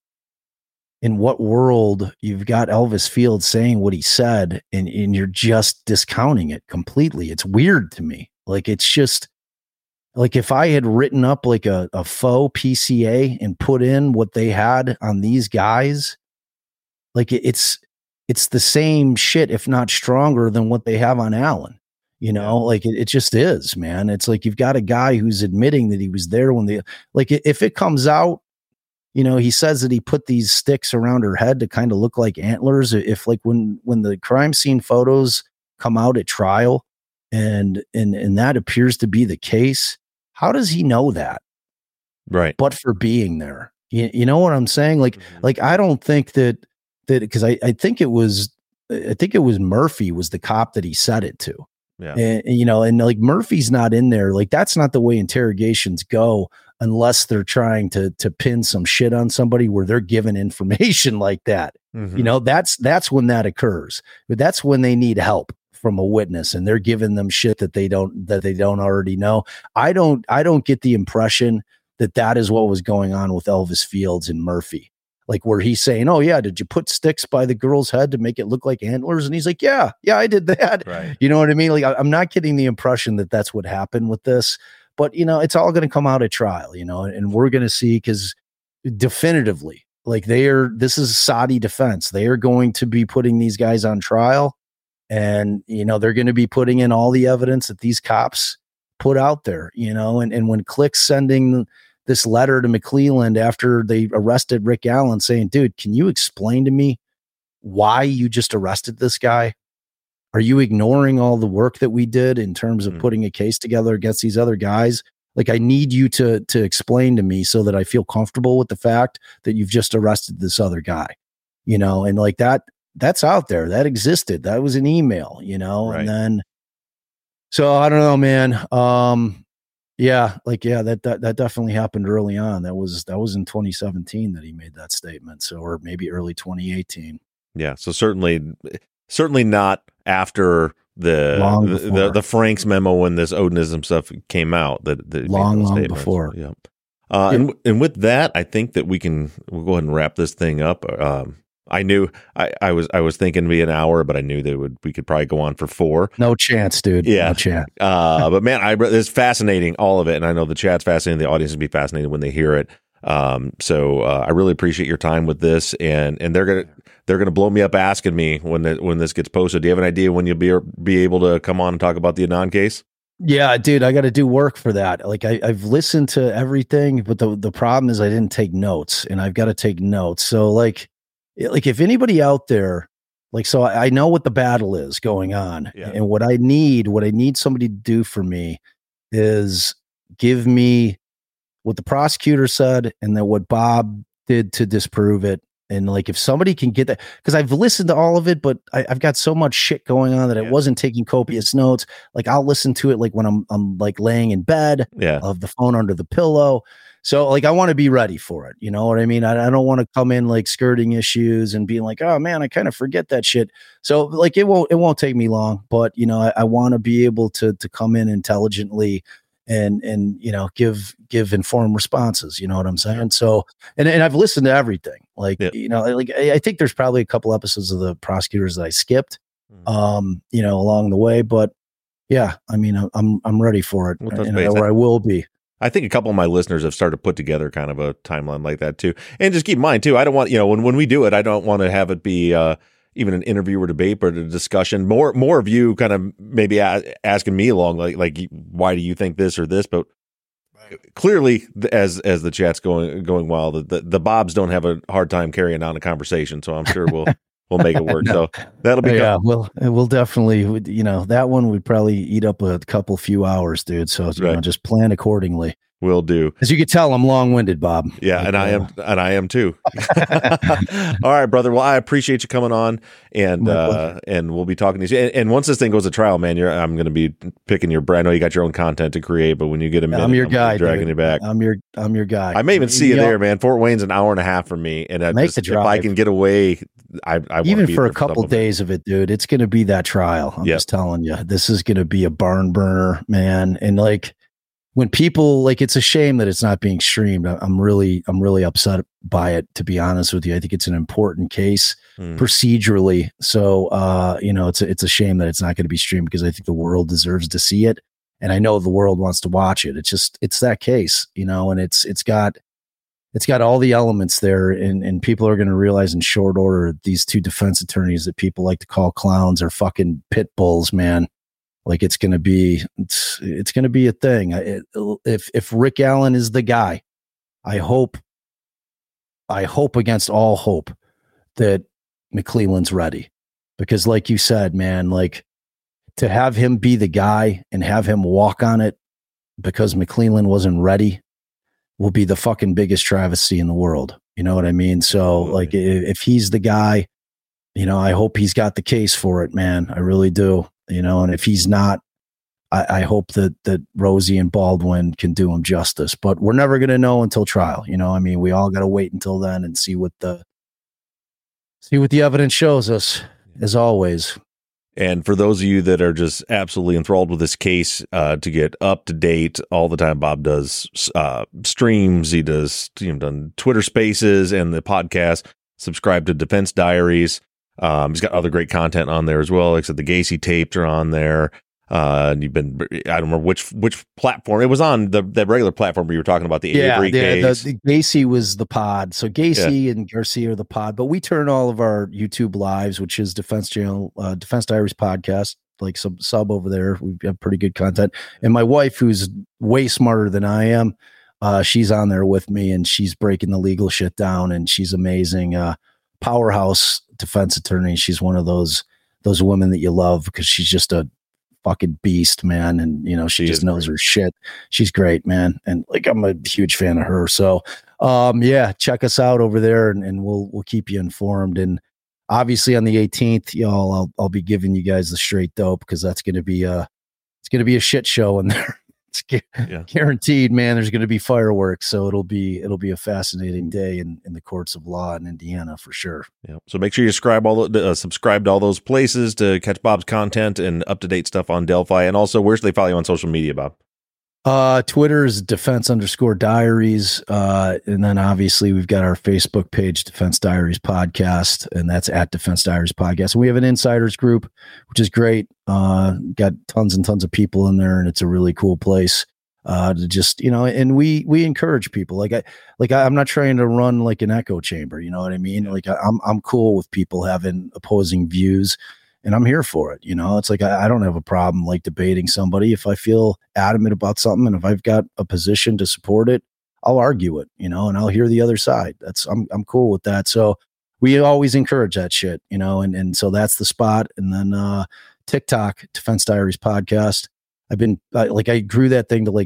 in what world you've got Elvis Fields saying what he said, and you're just discounting it completely. It's weird to me. Like, it's just like if I had written up like a faux PCA and put in what they had on these guys, like it's the same shit, if not stronger than what they have on Allen. You know, like it just is, man. It's like you've got a guy who's admitting that he was there when if it comes out, you know, he says that he put these sticks around her head to kind of look like antlers. If like when the crime scene photos come out at trial and that appears to be the case, how does he know that? Right. But for being there, you know what I'm saying? Like I don't think that because I think it was Murphy was the cop that he said it to. Yeah. And you know, and like Murphy's not in there. Like, that's not the way interrogations go unless they're trying to pin some shit on somebody where they're given information like that. Mm-hmm. You know, that's when that occurs. But that's when they need help from a witness and they're giving them shit that they don't already know. I don't get the impression that is what was going on with Elvis Fields and Murphy. Like, where he's saying, "Oh yeah, did you put sticks by the girl's head to make it look like antlers?" And he's like, "Yeah, I did that." Right. You know what I mean? Like, I'm not getting the impression that that's what happened with this, but you know, it's all going to come out at trial, you know, and we're going to see, because definitively, like, this is Saudi defense. They are going to be putting these guys on trial, and you know, they're going to be putting in all the evidence that these cops put out there, you know, and when Click's sending this letter to McClelland after they arrested Rick Allen saying, "Dude, can you explain to me why you just arrested this guy? Are you ignoring all the work that we did in terms of putting a case together against these other guys? Like, I need you to explain to me so that I feel comfortable with the fact that you've just arrested this other guy," you know, and like that's out there, that existed. That was an email, you know, right. And then, so I don't know, man. That definitely happened early on. That was in 2017 that he made that statement. So, or maybe early 2018. Yeah. So certainly not after the Franks memo when this Odinism stuff came out. That long before. Yeah. And with that, I think that we'll go ahead and wrap this thing up. I knew I was thinking it'd be an hour, but I knew that we could probably go on for 4. No chance, dude. Yeah. No chance. But man, it's fascinating, all of it. And I know the chat's fascinating. The audience will be fascinated when they hear it. So I really appreciate your time with this, and they're going to blow me up asking me when this gets posted. Do you have an idea when you'll be able to come on and talk about the Adnan case? Yeah, dude, I got to do work for that. Like, I've listened to everything, but the problem is I didn't take notes, and I've got to take notes. So like if anybody out there, like, so I know what the battle is going on, and what I need somebody to do for me is give me what the prosecutor said and then what Bob did to disprove it. And like, if somebody can get that, because I've listened to all of it, but I've got so much shit going on that I wasn't taking copious notes. Like, I'll listen to it like when I'm like laying in bed, of the phone under the pillow. So like, I want to be ready for it. You know what I mean? I don't want to come in like skirting issues and being like, oh man, I kind of forget that shit. So like, it won't take me long, but you know, I want to be able to come in intelligently and, you know, give informed responses. You know what I'm saying? So, and I've listened to everything. Like, you know, like I think there's probably a couple episodes of The Prosecutors that I skipped, you know, along the way, but yeah, I mean, I'm ready for it, or I will be. I think a couple of my listeners have started to put together kind of a timeline like that too. And just keep in mind too, I don't want, you know, when we do it, I don't want to have it be even an interview or debate, but a discussion. More of you kind of maybe asking me along, like why do you think this or this? But clearly, as the chat's going wild, the Bobs don't have a hard time carrying on a conversation. So I'm sure we'll make it work. No. So that'll be we'll definitely, you know, that one would probably eat up a few hours, dude. So you know, just plan accordingly. Will do. As you can tell, I'm long-winded, Bob. Yeah, like, and I am too. All right, brother. Well, I appreciate you coming on, and we'll be talking to you. And once this thing goes to trial, man, I'm going to be picking your brain. I know you got your own content to create, but when you get a minute, I'm your guy, dragging you back. I'm your guy. I may even see you there, man. Fort Wayne's an hour and a half from me, and make the drive. If I can get away, I even for a couple days of it, dude. It's going to be that trial. I'm just telling you, this is going to be a barn burner, man. And like, when people like, it's a shame that it's not being streamed. I'm really upset by it, to be honest with you. I think it's an important case procedurally. So, you know, it's a shame that it's not going to be streamed, because I think the world deserves to see it. And I know the world wants to watch it. It's that case, you know, and it's got all the elements there, and people are going to realize in short order, these two defense attorneys that people like to call clowns are fucking pit bulls, man. Like, it's going to be a thing. If Rick Allen is the guy, I hope against all hope that McClelland's ready, because like you said, man, like, to have him be the guy and have him walk on it because McClelland wasn't ready will be the fucking biggest travesty in the world. You know what I mean? So like, if he's the guy, you know, I hope he's got the case for it, man. I really do. You know, and if he's not, I hope that Rosie and Baldwin can do him justice. But we're never going to know until trial. You know, I mean, we all got to wait until then and see what the evidence shows us, as always. And for those of you that are just absolutely enthralled with this case, to get up to date all the time, Bob does streams. He does, you know, done Twitter Spaces and the podcast. Subscribe to Defense Diaries. He's got other great content on there as well. Like I said, the Gacy tapes are on there. And you've been, I don't remember which platform. It was on the regular platform where you were talking about the Avery case. The Gacy was the pod. So Gacy and Garcia are the pod, but we turn all of our YouTube lives, which is Defense Channel, Defense Diaries podcast, like sub over there. We have pretty good content. And my wife, who's way smarter than I am, she's on there with me, and she's breaking the legal shit down, and she's amazing. Powerhouse defense attorney. She's one of those women that you love, because she's just a fucking beast, man. And you know, she just knows her shit. She's great, man. And like, I'm a huge fan of her. So yeah, check us out over there, and we'll keep you informed. And obviously on the 18th, y'all, I'll be giving you guys the straight dope, because that's going to be a shit show in there. It's guaranteed, man. There's going to be fireworks, so it'll be a fascinating day in the courts of law in Indiana for sure. Yeah. So make sure you subscribe to all those places to catch Bob's content and up to date stuff on Delphi. And also, where should they follow you on social media, Bob? Twitter's Defense_Diaries. And then obviously we've got our Facebook page, Defense Diaries Podcast, and that's at Defense Diaries Podcast. And we have an insiders group, which is great. Got tons and tons of people in there, and it's a really cool place. To just, you know, and we encourage people. I'm not trying to run like an echo chamber. You know what I mean? Like I'm cool with people having opposing views, and I'm here for it. You know, it's like, I don't have a problem like debating somebody. If I feel adamant about something, and if I've got a position to support it, I'll argue it, you know, and I'll hear the other side. I'm cool with that. So we always encourage that shit, you know, and so that's the spot. And then, TikTok, Defense Diaries Podcast. I grew that thing to like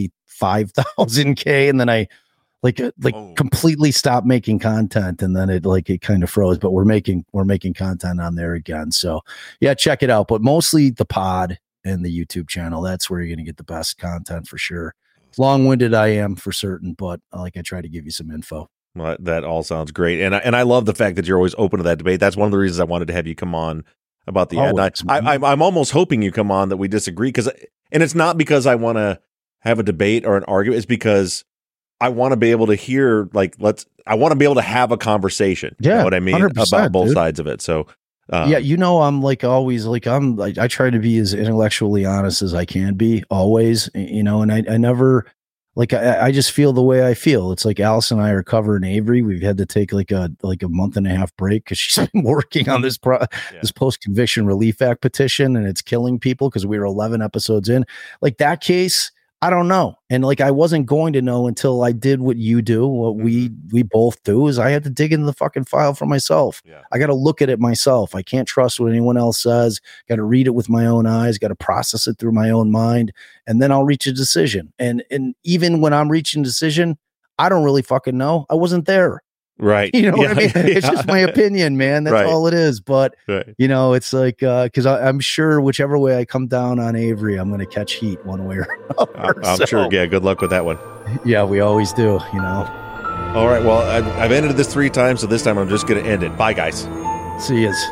75,000K, and then I completely stopped making content, and then it kind of froze, but we're making content on there again. So yeah, check it out, but mostly the pod and the YouTube channel. That's where you're going to get the best content for sure. long-winded I am for certain, but I try to give you some info. Well, that all sounds great. And I love the fact that you're always open to that debate. That's one of the reasons I wanted to have you come on about the ad. I'm almost hoping you come on that we disagree, and it's not because I want to have a debate or an argument. It's because I want to be able to hear, I want to be able to have a conversation. Yeah, you know what I mean? About both sides of it. So, yeah, I'm always I try to be as intellectually honest as I can be always, and I never, I just feel the way I feel. It's like Alice and I are covering Avery. We've had to take a month and a half break because she's been working on this this post-conviction relief act petition, and it's killing people because we were 11 episodes in. That case, I don't know. And I wasn't going to know until I did what you do, what we both do, is I had to dig into the fucking file for myself. Yeah. I got to look at it myself. I can't trust what anyone else says. Got to read it with my own eyes, got to process it through my own mind, and then I'll reach a decision. And even when I'm reaching a decision, I don't really fucking know. I wasn't there. Right. You know what I mean? It's just my opinion, man. That's all it is. But, it's because I'm sure whichever way I come down on Avery, I'm going to catch heat one way or another. I'm sure. Yeah. Good luck with that one. Yeah, we always do, All right. Well, I've ended this 3 times, so this time I'm just going to end it. Bye, guys. See yous.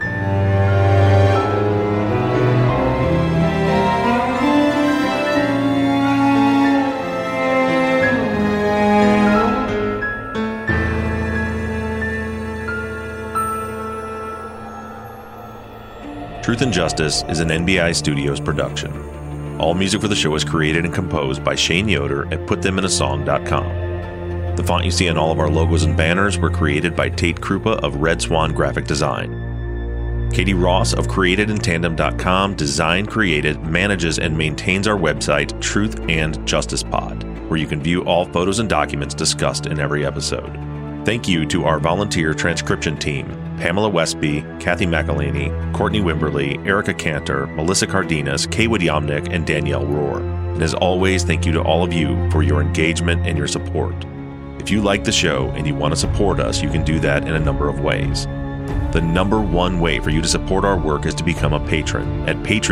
Truth and Justice is an NBI Studios production. All music for the show is created and composed by Shane Yoder at PutThemInASong.com. The font you see on all of our logos and banners were created by Tate Krupa of Red Swan Graphic Design. Katie Ross of CreatedInTandem.com designed, created, manages, and maintains our website, Truth and Justice Pod, where you can view all photos and documents discussed in every episode. Thank you to our volunteer transcription team, Pamela Westby, Kathy McElhaney, Courtney Wimberly, Erica Cantor, Melissa Cardenas, Kaywood Yomnick, and Danielle Rohr. And as always, thank you to all of you for your engagement and your support. If you like the show and you want to support us, you can do that in a number of ways. The number one way for you to support our work is to become a patron at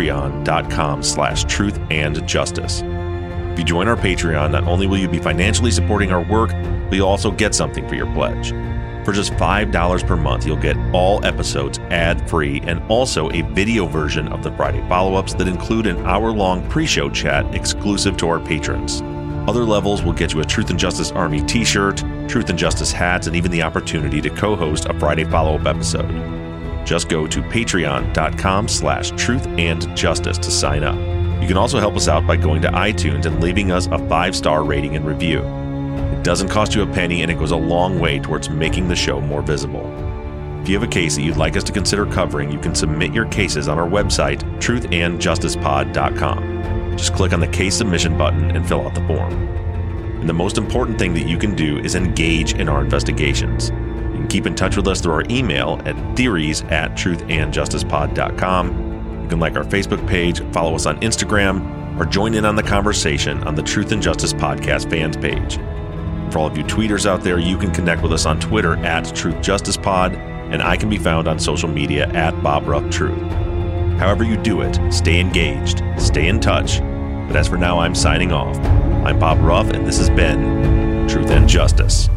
patreon.com/truthandjustice. If you join our Patreon, not only will you be financially supporting our work, but you'll also get something for your pledge. For just $5 per month, you'll get all episodes ad-free and also a video version of the Friday follow-ups that include an hour-long pre-show chat exclusive to our patrons. Other levels will get you a Truth and Justice Army t-shirt, Truth and Justice hats, and even the opportunity to co-host a Friday follow-up episode. Just go to patreon.com/truthandjustice to sign up. You can also help us out by going to iTunes and leaving us a 5-star rating and review. It doesn't cost you a penny, and it goes a long way towards making the show more visible. If you have a case that you'd like us to consider covering, you can submit your cases on our website, truthandjusticepod.com. Just click on the case submission button and fill out the form. And the most important thing that you can do is engage in our investigations. You can keep in touch with us through our email at theories@truthandjusticepod.com. You can like our Facebook page, follow us on Instagram, or join in on the conversation on the Truth and Justice Podcast fans page. For all of you tweeters out there, you can connect with us on Twitter @TruthJusticePod, and I can be found on social media @BobRuffTruth. However you do it, stay engaged, stay in touch. But as for now, I'm signing off. I'm Bob Ruff, and this has been Truth and Justice.